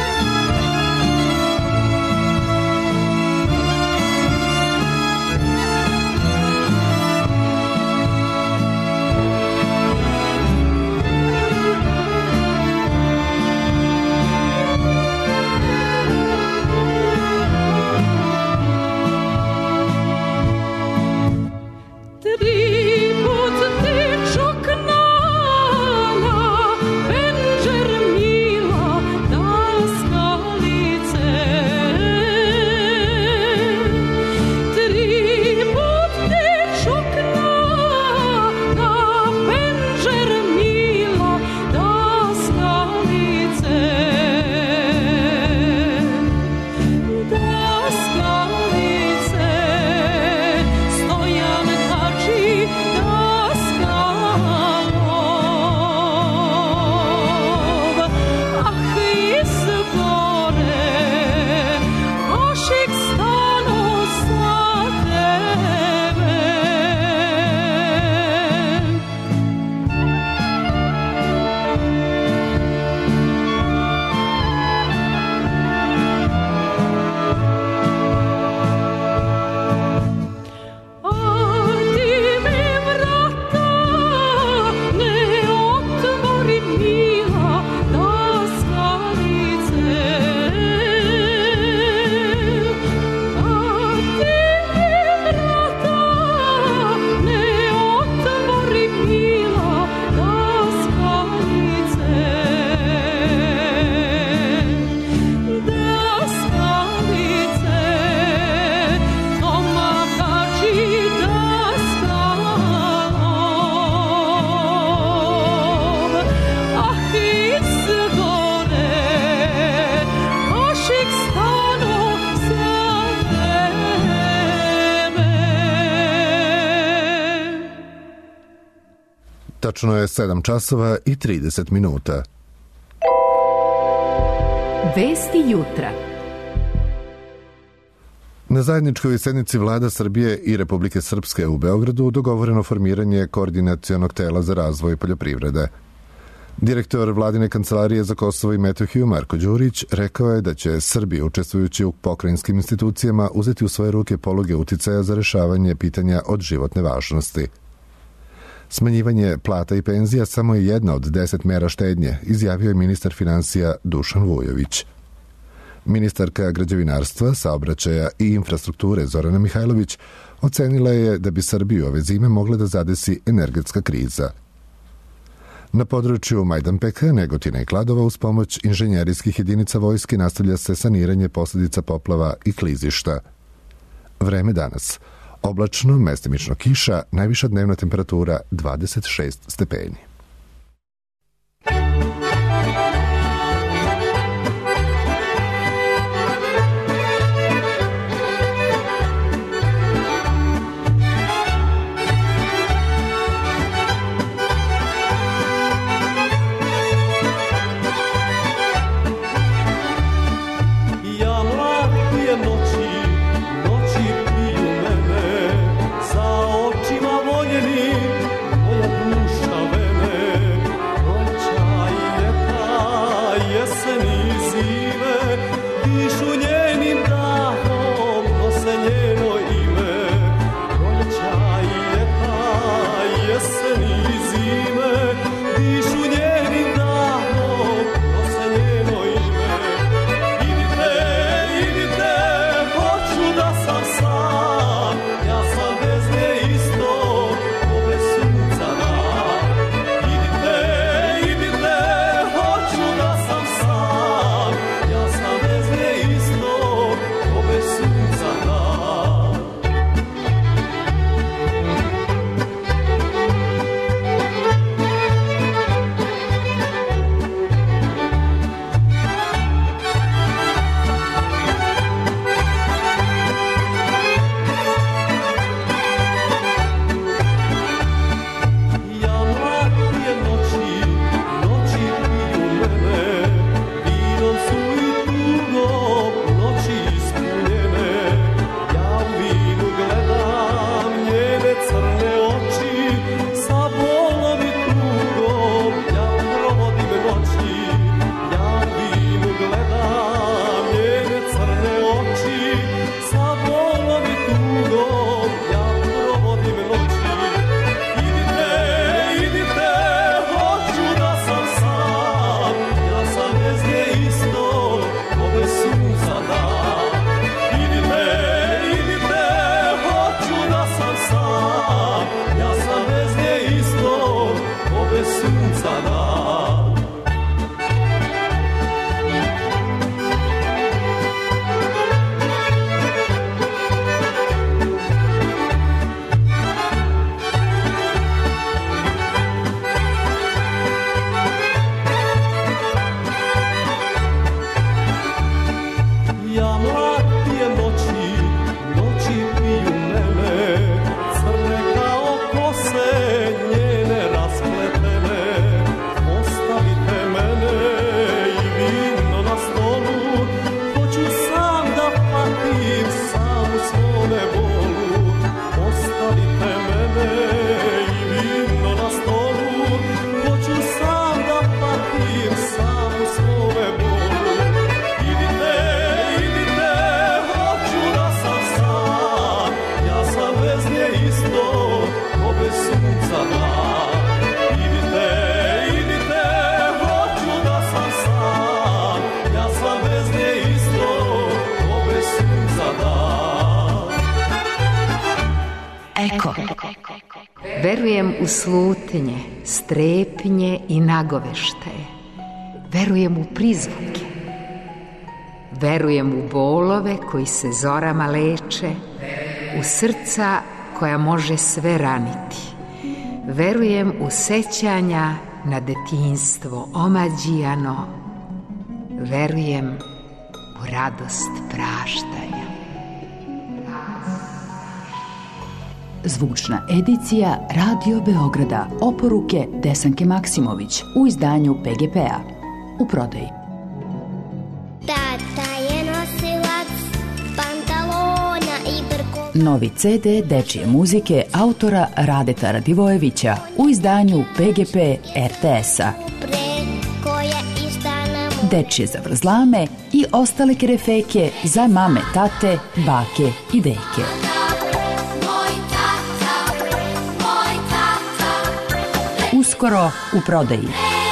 Tačno je sedam časova i trideset minuta. Vesti jutra. Na zajedničkoj sednici vlada Srbije i Republike Srpske u Beogradu dogovoreno formiranje koordinacionog tela za razvoj poljoprivrede. Direktor vladine kancelarije za Kosovo i Metohiju Marko Đurić rekao je da će Srbija, učestvujući u pokrajinskim institucijama, uzeti u svoje ruke poluge uticaja za rešavanje pitanja od životne važnosti. Smanjivanje plata i penzija samo je jedna od deset mera štednje, izjavio je ministar finansija Dušan Vujović. Ministarka građevinarstva, saobraćaja i infrastrukture Zorana Mihajlović ocenila je da bi Srbiju ove zime mogla da zadesi energetska kriza. Na području Majdanpeka, Negotina i Kladova uz pomoć inženjerijskih jedinica vojske nastavlja se saniranje posljedica poplava i klizišta. Vreme danas. Oblačno, mestimično kiša, najviša dnevna temperatura dvadeset šest stepeni. Za očima voljeni, moja duša vene. Verujem u slutnje, strepnje i nagoveštaje. Verujem u prizvuke. Verujem u bolove koji se zorama leče, u srca koja može sve raniti. Verujem u sećanja na detinjstvo omađijano. Verujem u radost praštanja. Zvučna edicija Radio Beograda, oporuke Desanke Maksimović u izdanju P G P-a. U prodaji. Tata je nosilac pantalona i brko. Novi C D dečije muzike autora Radeta Radivojevića u izdanju P G P R T S-a. Preko je ištana mu. Dečije zavrzlame i ostale kerefeke za mame, tate, bake i deke. Uskoro u prodaji.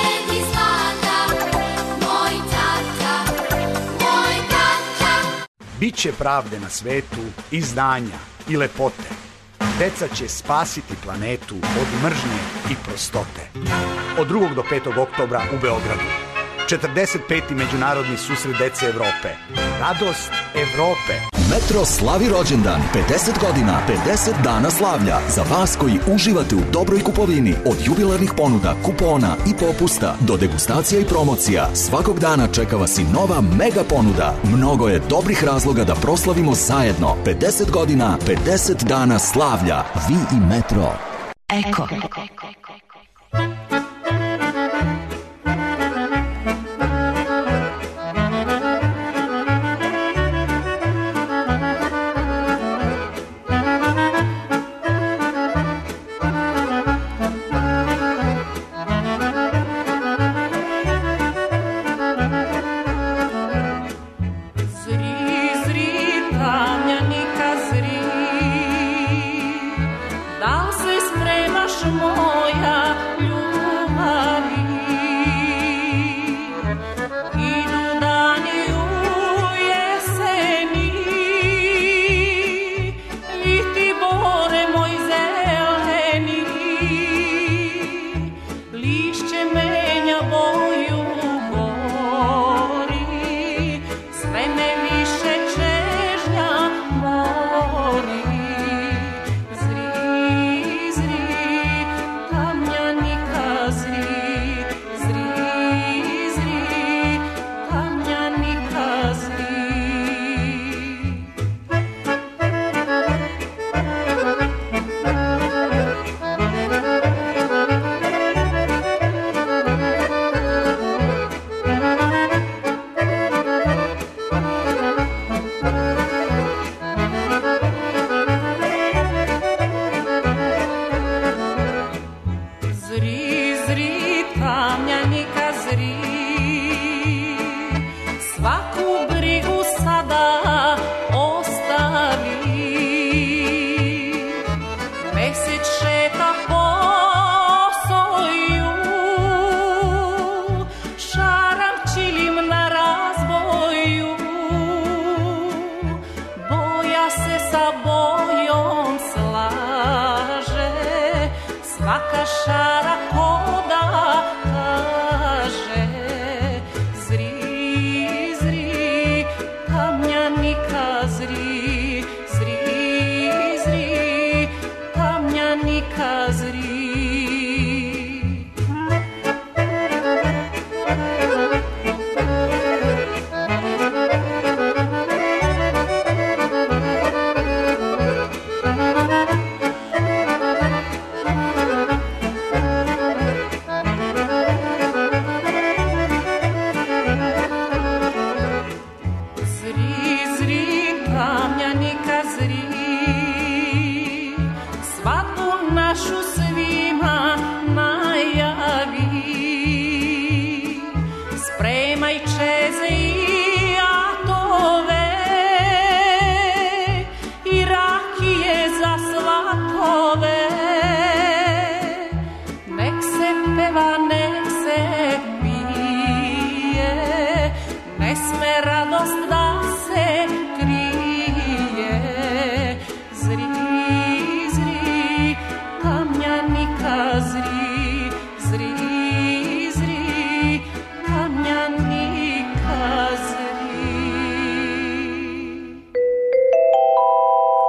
Biće pravde na svetu i znanja i lepote. Deca će spasiti planetu od mržnje i prostote. Od drugog do petog oktobra u Beogradu. četrdeset peti Međunarodni susret dece Evrope. Radost Evrope. Metro slavi rođendan, pedeset godina, pedeset dana slavlja. Za vas koji uživate u dobroj kupovini, od jubilarnih ponuda, kupona i popusta do degustacija i promocija, svakog dana čeka vas i nova mega ponuda. Mnogo je dobrih razloga da proslavimo zajedno. pedeset godina, pedeset dana slavlja. Vi i Metro. Eko.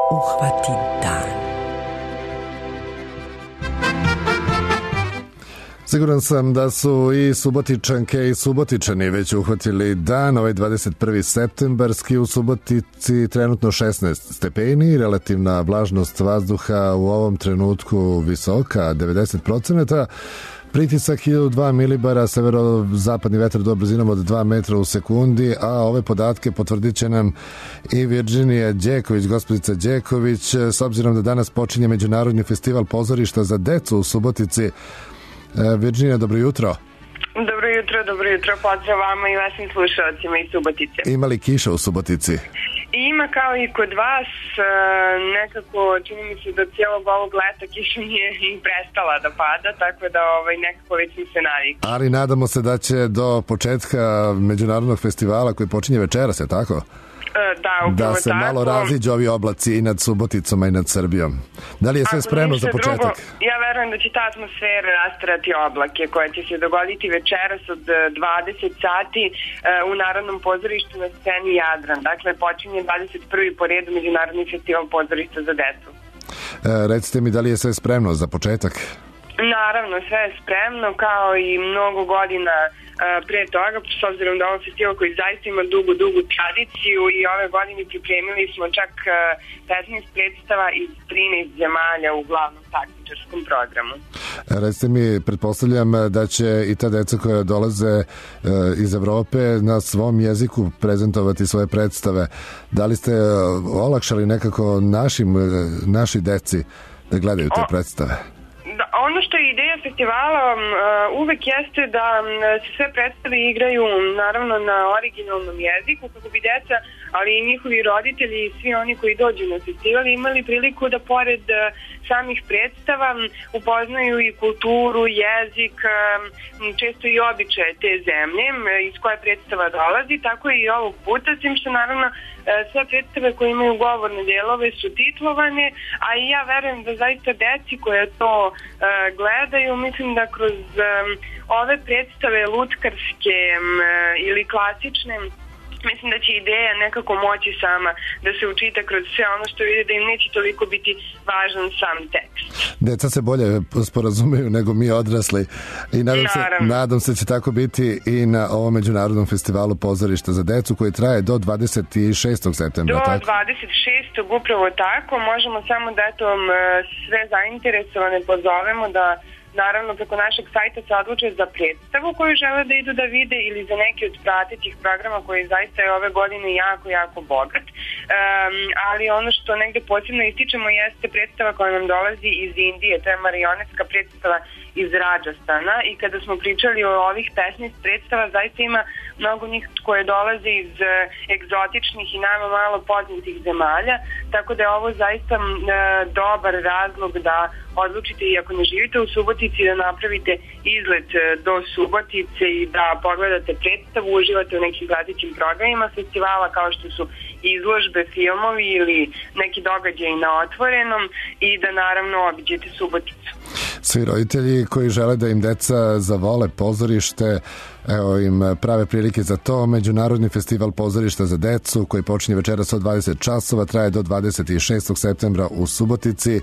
uhvati dan. Siguran sam da su i Subotičanke i Subotičani već uhvatili dan, ovaj dvadeset prvi septembarski, u Subotici trenutno šesnaest stepeni, relativna vlažnost vazduha u ovom trenutku visoka, devedeset procenata, pritisak hiljadu dva milibara, severozapadni vetar do brzinom od dva metra u sekundi, a ove podatke potvrdit će nam i Virginija Đeković, gospođica Đeković, s obzirom da danas počinje Međunarodni festival pozorišta za decu u Subotici. Virginija, dobro jutro. Dobro jutro, dobro jutro, pozdrav vama i vašim slušalcima iz Subotice. Ima li kiša u Subotici? Ima kao i kod vas, nekako čini mi se da cijelog ovog leta kiša nije i prestala da pada, tako da ovaj, nekako već mi se navikli. Ali nadamo se da će do početka Međunarodnog festivala koji počinje večeras, je tako? Da, da se tako. malo raziđe ovi oblaci i nad Suboticom i nad Srbijom. Da li je sve spremno za početak? Drugo, ja verujem da će ta atmosfera rastarati oblake koje će se dogoditi večeras od dvadeset sati u Narodnom pozorištu na sceni Jadran. Dakle, počinje dvadeset prvi po redu Međunarodni festival pozorišta za decu. E, recite mi, da li je sve spremno za početak? Naravno, sve je spremno, kao i mnogo godina pre toga, s obzirom da ovo festival koji zaista ima dugu, dugu tradiciju, i ove godine pripremili smo čak petnaest predstava iz trinaest zemalja u glavnom takmičarskom programu. Recite mi, pretpostavljam da će i ta deca koja dolaze iz Evrope na svom jeziku prezentovati svoje predstave. Da li ste olakšali nekako našim, naši deci da gledaju te predstave? Da, ono što je ideja festivala um, uvek jeste da um, se sve predstave igraju naravno na originalnom jeziku, kako bi deca, ali i njihovi roditelji i svi oni koji dođu na festival imali priliku da pored uh, samih predstava um, upoznaju i kulturu, jezik, um, često i običaje te zemlje um, iz koje predstava dolazi, tako i ovog puta, s tim što naravno sve predstave koje imaju govorne delove su titlovane, a i ja verujem da zaista deci koje to uh, gledaju, mislim da kroz um, ove predstave lutkarske um, ili klasične, mislim da će ideja nekako moći sama da se učita kroz sve ono što vide, da im neće toliko biti važan sam tekst. Deca se bolje sporazumeju nego mi odrasli i nadam se, nadam se će tako biti i na ovom Međunarodnom festivalu pozorišta za decu koji traje do dvadeset šestog septembra. Do tako? dvadeset šestog upravo tako, možemo samo da eto sve zainteresovane pozovemo da naravno preko našeg sajta se odluče za predstavu koju žele da idu da vide ili za neki od pratećih programa koji zaista je ove godine jako, jako bogat. Um, ali ono što negde posebno ističemo jeste predstava koja nam dolazi iz Indije, to je marionetska predstava iz Rajasthana, i kada smo pričali o ovih petnaest predstava, zaista ima mnogo njih koje dolaze iz uh, egzotičnih i nama malo poznatih zemalja, tako da je ovo zaista uh, dobar razlog da odlučite, i ako ne živite u Subotici, da napravite izlet do Subotice i da pogledate predstavu, uživate u nekim pratećim programima festivala kao što su izložbe, filmovi ili neki događaj na otvorenom, i da naravno obiđete Suboticu. Svi roditelji koji žele da im deca zavole pozorište, evo im prave prilike za to. Međunarodni festival pozorišta za decu koji počinje večeras od dvadeset časova, traje do dvadeset šestog septembra u Subotici,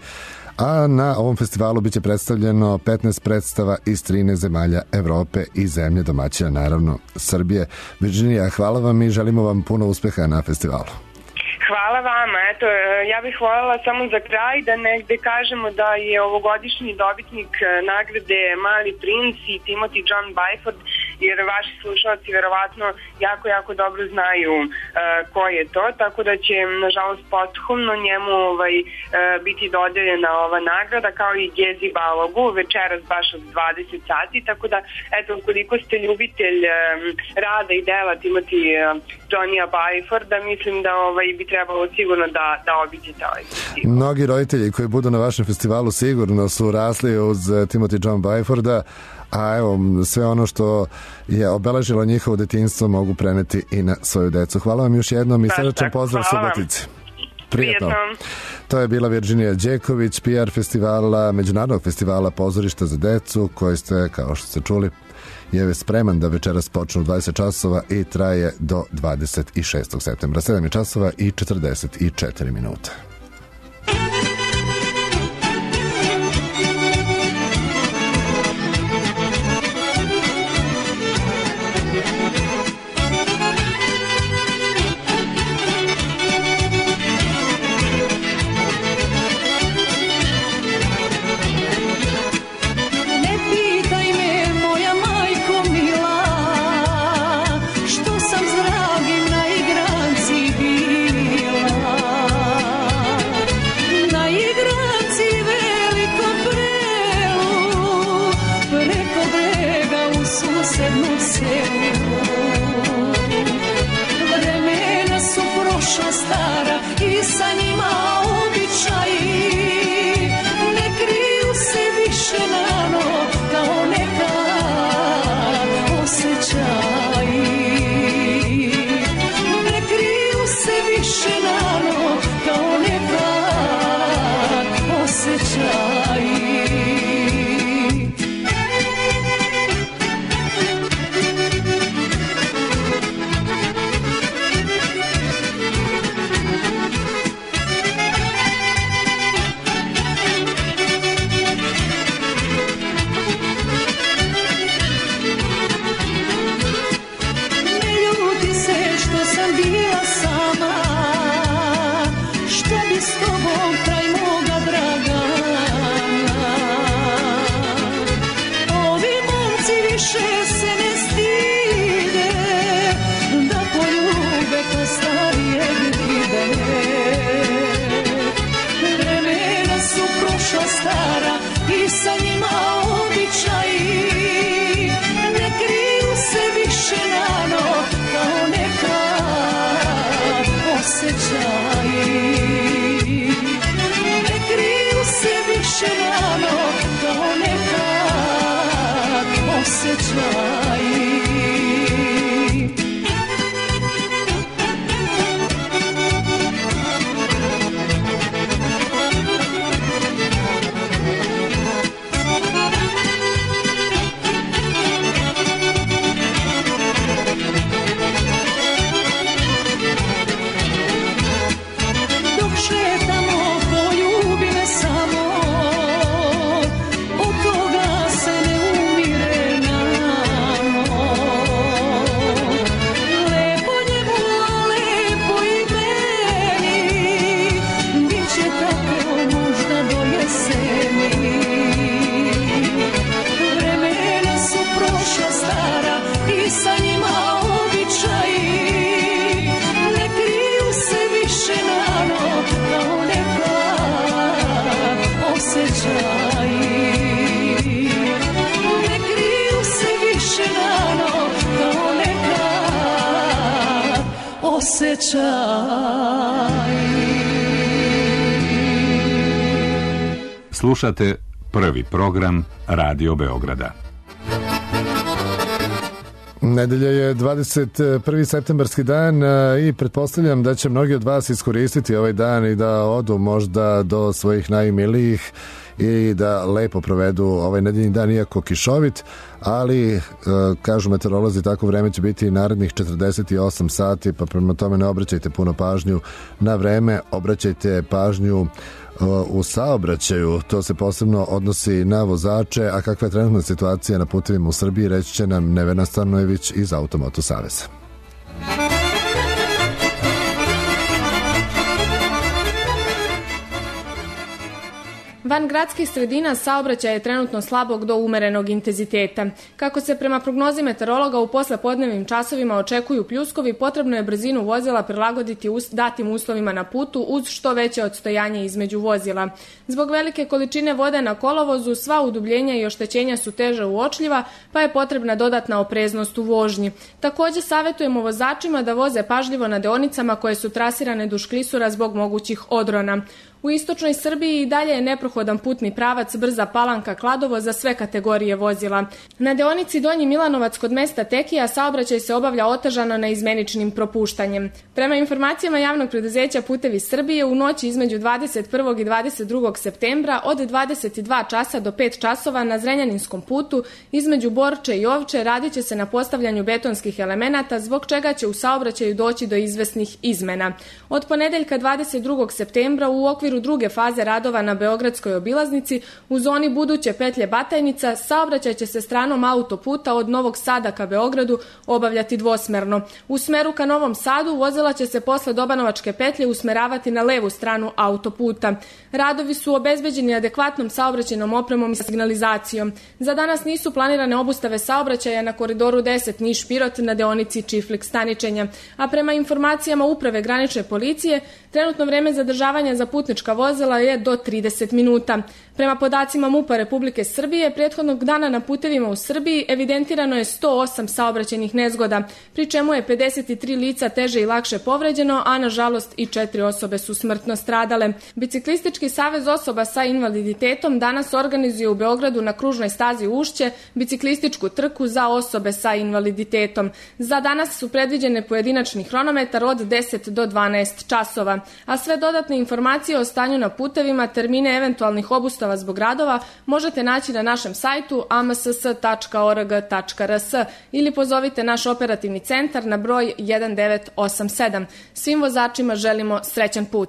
a na ovom festivalu biće predstavljeno petnaest predstava iz trinaest zemalja Evrope i zemlje domaćina, naravno Srbije. Virginija, hvala vam i želimo vam puno uspeha na festivalu. Hvala vama. Eto, ja bih voljela samo za kraj da negde kažemo da je ovogodišnji dobitnik nagrade Mali princ i Timothy John Byford, jer vaši slušalci verovatno jako, jako dobro znaju uh, ko je to, tako da će, nažalost, pothumno njemu ovaj, uh, biti dodeljena ova nagrada, kao i Gezi Balogu, večeras baš od dvadeset sati, tako da, eto, ukoliko ste ljubitelj um, rada i dela Timothy uh, Johnnya Byforda, mislim da ovaj, bi trebalo sigurno da, da obiđete ovaj festival. Mnogi roditelji koji budu na vašem festivalu sigurno su rasli uz Timothy John Byforda, a evo, sve ono što je obeležilo njihovo detinjstvo mogu preneti i na svoju decu. Hvala vam još jednom i srdačan pozdrav Subotici. Prijetno. To je bila Virginija Đeković, P R festivala, Međunarodnog festivala pozorišta za decu, koji ste, kao što ste čuli, je spreman da večeras počne u dvadeset časova i traje do dvadeset šestog septembra. sedam časova i četrdeset četiri minuta. kraj moga Dragana. Ovi momci više se ne stide da poljube ko starijeg vide. Vremena su prošla stara i sa njima običaji, ne kriju se više nano kao nekad osjećaji. Ne kriju se više nano kao nekad osjećaji. Šetamo poljubine samo, od toga se ne umire namo. Lepo njemu, a lepo i meni, bit će tako možda do jeseni. Vremena su prošla stara i sa njima običaji, ne kriju se više nano kao nekad osjećaji. Ne kriju se više nano kao nekad osjećaji. Slušate prvi program Radio Beograda. Nedelja je dvadeset prvi septembarski dan i pretpostavljam da će mnogi od vas iskoristiti ovaj dan i da odu možda do svojih najmilijih i da lepo provedu ovaj nedeljni dan, iako kišovit, ali kažu meteorolozi tako vreme će biti narednih četrdeset osam sati, pa prema tome ne obraćajte puno pažnju na vreme, obraćajte pažnju u saobraćaju. To se posebno odnosi na vozače, a kakva je trenutna situacija na putevima u Srbiji reći će nam Nevena Stanojević iz Automoto saveza. Van gradskih sredina saobraćaj je trenutno slabog do umerenog intenziteta. Kako se prema prognozi meteorologa u poslepodnevnim časovima očekuju pljuskovi, potrebno je brzinu vozila prilagoditi datim uslovima na putu uz što veće odstojanje između vozila. Zbog velike količine vode na kolovozu, sva udubljenja i oštećenja su teže uočljiva, pa je potrebna dodatna opreznost u vožnji. Također savjetujemo vozačima da voze pažljivo na deonicama koje su trasirane duž klisura zbog mogućih odrona. U istočnoj Srbiji i dalje je neprohodan putni pravac Brza Palanka Kladovo za sve kategorije vozila. Na deonici Donji Milanovac kod mesta Tekija saobraćaj se obavlja otežano na izmeničnim propuštanjem. Prema informacijama javnog preduzeća Putevi Srbije, u noći između dvadeset prvog i dvadeset drugog septembra od dvadeset dva časa do pet časova na Zrenjaninskom putu između Borče i Ovče radit će se na postavljanju betonskih elemenata, zbog čega će u saobraćaju doći do izvesnih izmena. Od ponedeljka dvadeset drugog septembra u okviru druge faze radova na Beogradskoj obilaznici u zoni buduće petlje Batajnica saobraćaj će se stranom autoputa od Novog Sada ka Beogradu obavljati dvosmerno. U smeru ka Novom Sadu vozila će se posle Dobanovačke petlje usmeravati na levu stranu autoputa. Radovi su obezbeđeni adekvatnom saobraćajnom opremom i signalizacijom. Za danas nisu planirane obustave saobraćaja na koridoru deset Niš-Pirot na deonici Čiflik-Staničenja, a prema informacijama Uprave granične policije trenutno vreme zadržavanja za putnička vozila je do trideset minuta. Prema podacima MUP-a Republike Srbije, prethodnog dana na putevima u Srbiji evidentirano je sto osam saobraćajnih nezgoda, pri čemu je pedeset tri lica teže i lakše povređeno, a nažalost i četiri osobe su smrtno stradale. Biciklistički savez osoba sa invaliditetom danas organizuje u Beogradu na kružnoj stazi Ušće biciklističku trku za osobe sa invaliditetom. Za danas su predviđene pojedinačni hronometar od deset do dvanaest časova, a sve dodatne informacije o stanju na putevima, termine eventualnih obustava zbog radova možete naći na našem sajtu a m s s tačka org tačka r s ili pozovite naš operativni centar na broj jedan devet osam sedam. Svim vozačima želimo srećan put.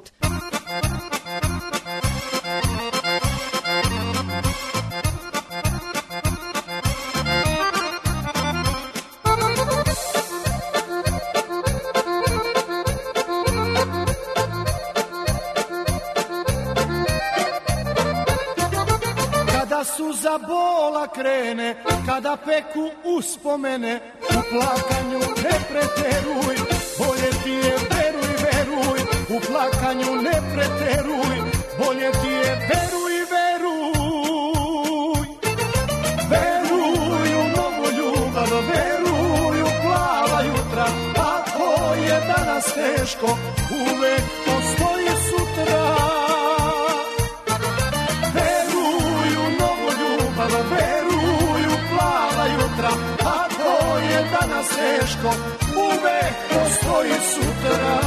suza bola krene, kada peku uspomene, u plakanju ne preteruj, bolje ti je veruj, veruj, u plakanju ne preteruj, bolje ti je veruj, veruj, veruj u novu ljubav, veruj u plava jutra, ako je danas teško, uvek postoji sutra. Veruj u plava jutra, ako je danas teško, uvek postoji sutra.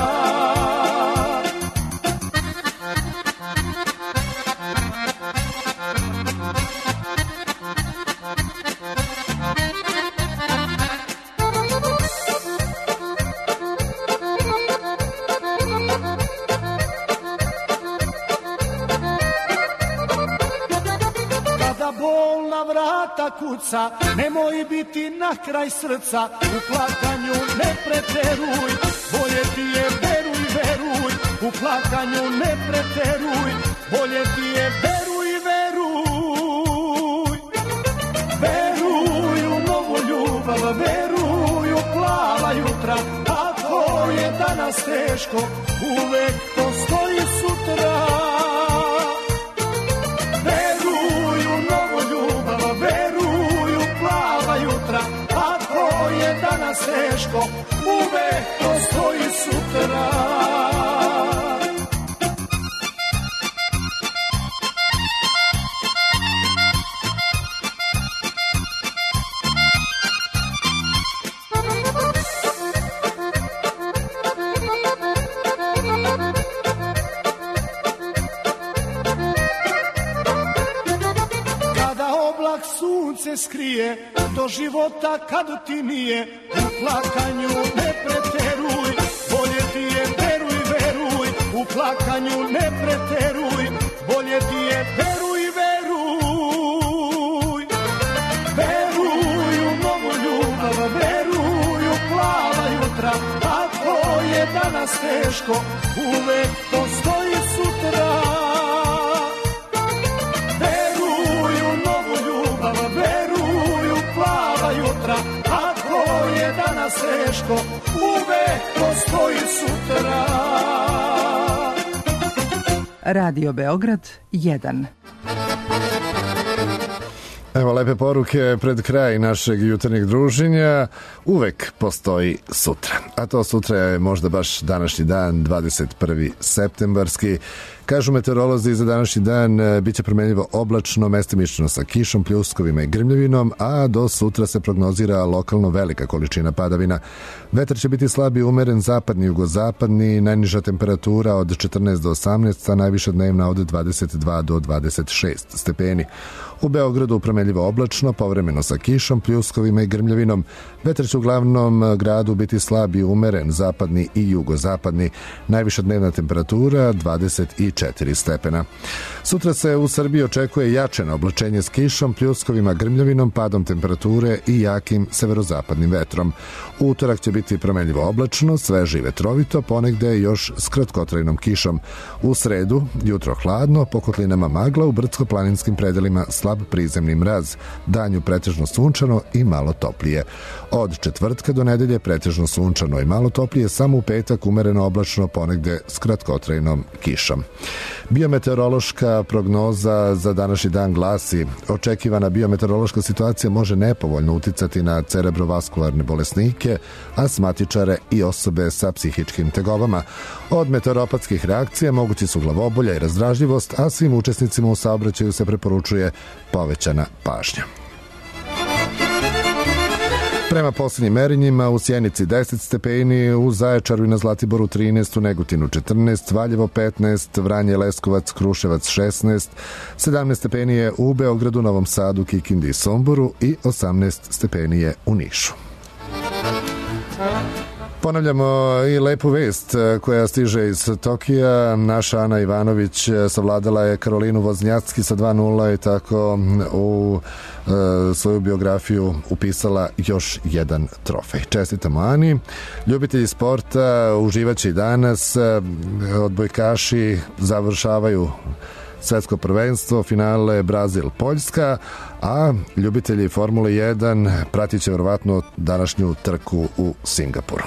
Vrata kuca, nemoj biti na kraj srca, u plakanju ne preteruj, bolje ti je veruj, veruj, u plakanju ne preteruj, bolje ti je veruj, veruj, veruj u novu ljubav, veruj u plava jutra, ako je danas teško, uvek postoji sutra. Ako je danas teško, uvek postoji sutra. Kada oblak sunce skrije, do života kad ti nije, u plakanju ne preteruj, bolje ti je veruj, veruj, u plakanju ne preteruj, bolje ti je veruj, veruj, veruj u novu ljubav, veruj u plava jutra, ako je danas teško, uvek postoji sutra. Veruj u novu ljubav, veruj u plava jutra, ako je danas teško, uvek postoji sutra. Radio Beograd jedan. Evo lepe poruke pred kraj našeg jutarnjeg druženja. Uvek postoji sutra. A to sutra je možda baš današnji dan, dvadeset prvi septembarski. Kažu meteorolozi, za današnji dan biće promenljivo oblačno, mestimično sa kišom, pljuskovima i grmljavinom, a do sutra se prognozira lokalno velika količina padavina. Vetar će biti slab i umeren, zapadni, jugozapadni, najniža temperatura od četrnaest do osamnaest, a najviša dnevna od dvadeset dva do dvadeset šest stepeni. U Beogradu promenljivo oblačno, povremeno sa kišom, pljuskovima i grmljavinom. Vetar će u glavnom gradu biti slab i umeren, zapadni i jugozapadni. Najviša dnevna temperatura dvadeset četiri stepena. Sutra se u Srbiji očekuje jačeno oblačenje s kišom, pljuskovima, grmljavinom, padom temperature i jakim severozapadnim vetrom. U utorak će biti promenljivo oblačno, sveže i vetrovito, ponegde još s kratkotrajnom kišom. U sredu jutro hladno, po kotlinama magla, u brdsko-planinskim predelima slab prizemni mraz, danju pretežno sunčano i malo toplije. Od četvrtka do nedelje pretežno sunčano i malo toplije, samo u petak umereno oblačno, ponegde s kratkotrajnom kišom. Biometeorološka prognoza za današnji dan glasi: očekivana biometeorološka situacija može nepovoljno uticati na cerebrovaskularne bolesnike, astmatičare i osobe sa psihičkim tegobama. Od meteoropatskih reakcija mogući su glavobolja i razdražljivost, a svim učesnicima u saobraćaju se preporučuje povećana pažnja. Prema posljednjim merenjima u Sjenici deset stepeni, u Zaječaru i na Zlatiboru trinaest, u Negotinu četrnaest, Valjevo petnaest, Vranje, Leskovac, Kruševac šesnaest, sedamnaest stepeni je u Beogradu, Novom Sadu, Kikindi i Somboru i osamnaest stepeni je u Nišu. Ponavljamo i lepu vest koja stiže iz Tokija. Naša Ana Ivanović savladala je Karolinu Voznjacki sa dva nula i tako u e, svoju biografiju upisala još jedan trofej. Čestitamo Ani. Ljubitelji sporta uživaće i danas. Odbojkaši završavaju svetsko prvenstvo, finale Brazil-Poljska, a ljubitelji Formule jedan pratit će vjerovatno današnju trku u Singapuru.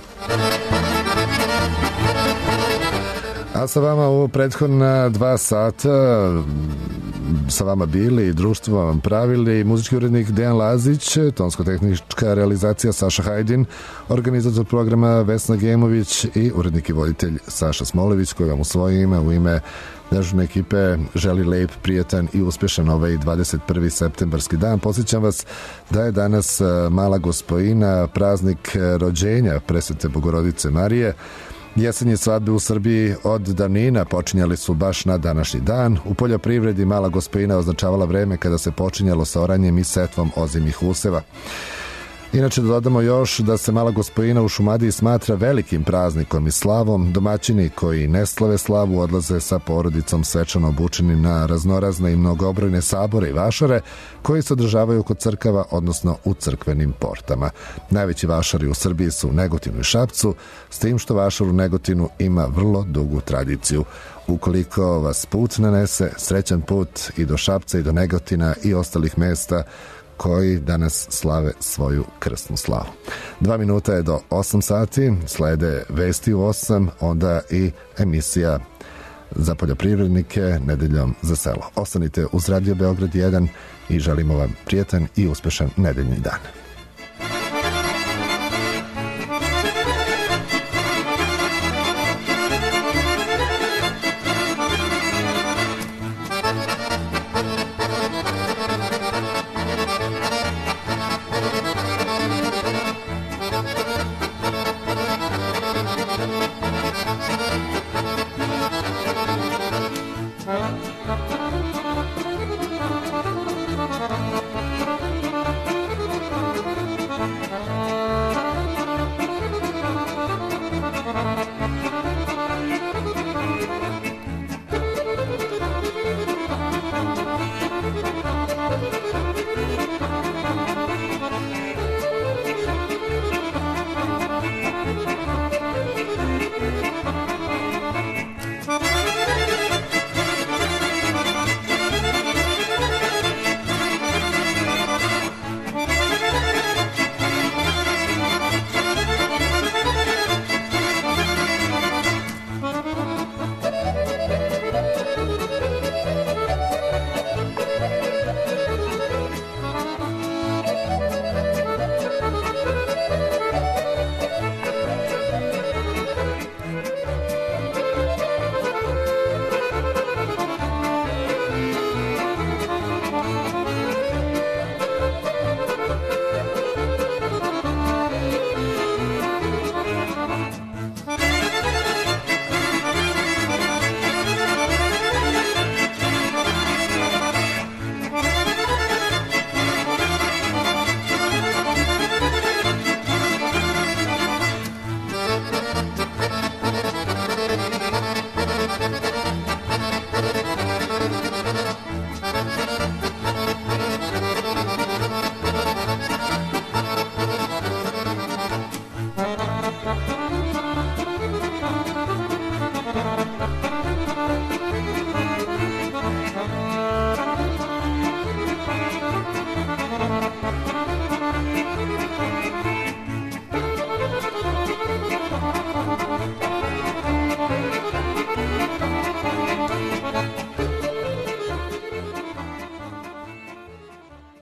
A sa vama u prethodna dva sata sa vama bili i društvo vam pravili muzički urednik Dejan Lazić, tonsko-tehnička realizacija Saša Hajdin, organizator programa Vesna Gemović i urednik i voditelj Saša Smolević, koji vam u svoje ime, u ime dežurne ekipe želi lep, prijetan i uspješan ovaj dvadeset prvi septembarski dan. Podsjećam vas da je danas Mala Gospojina, praznik rođenja Presvete Bogorodice Marije. Jesenje svadbe u Srbiji od davnina počinjali su baš na današnji dan. U poljoprivredi Mala Gospojina označavala vreme kada se počinjalo sa oranjem i setvom ozimih useva. Inače, dodamo još da se Mala Gospojina u Šumadiji smatra velikim praznikom i slavom. Domaćini koji ne slave slavu odlaze sa porodicom svečano obučenim na raznorazne i mnogobrojne sabore i vašare koji se održavaju kod crkava, odnosno u crkvenim portama. Najveći vašari u Srbiji su u Negotinu i Šapcu, s tim što vašar u Negotinu ima vrlo dugu tradiciju. Ukoliko vas put nanese, srećan put i do Šapca i do Negotina i ostalih mesta koji danas slave svoju krstnu slavu. Dva minuta je do osam sati, slede vesti u osam, onda i emisija za poljoprivrednike Nedeljom za selo. Ostanite uz Radio Beograd jedan i želimo vam prijetan i uspešan nedeljni dan. Thank you.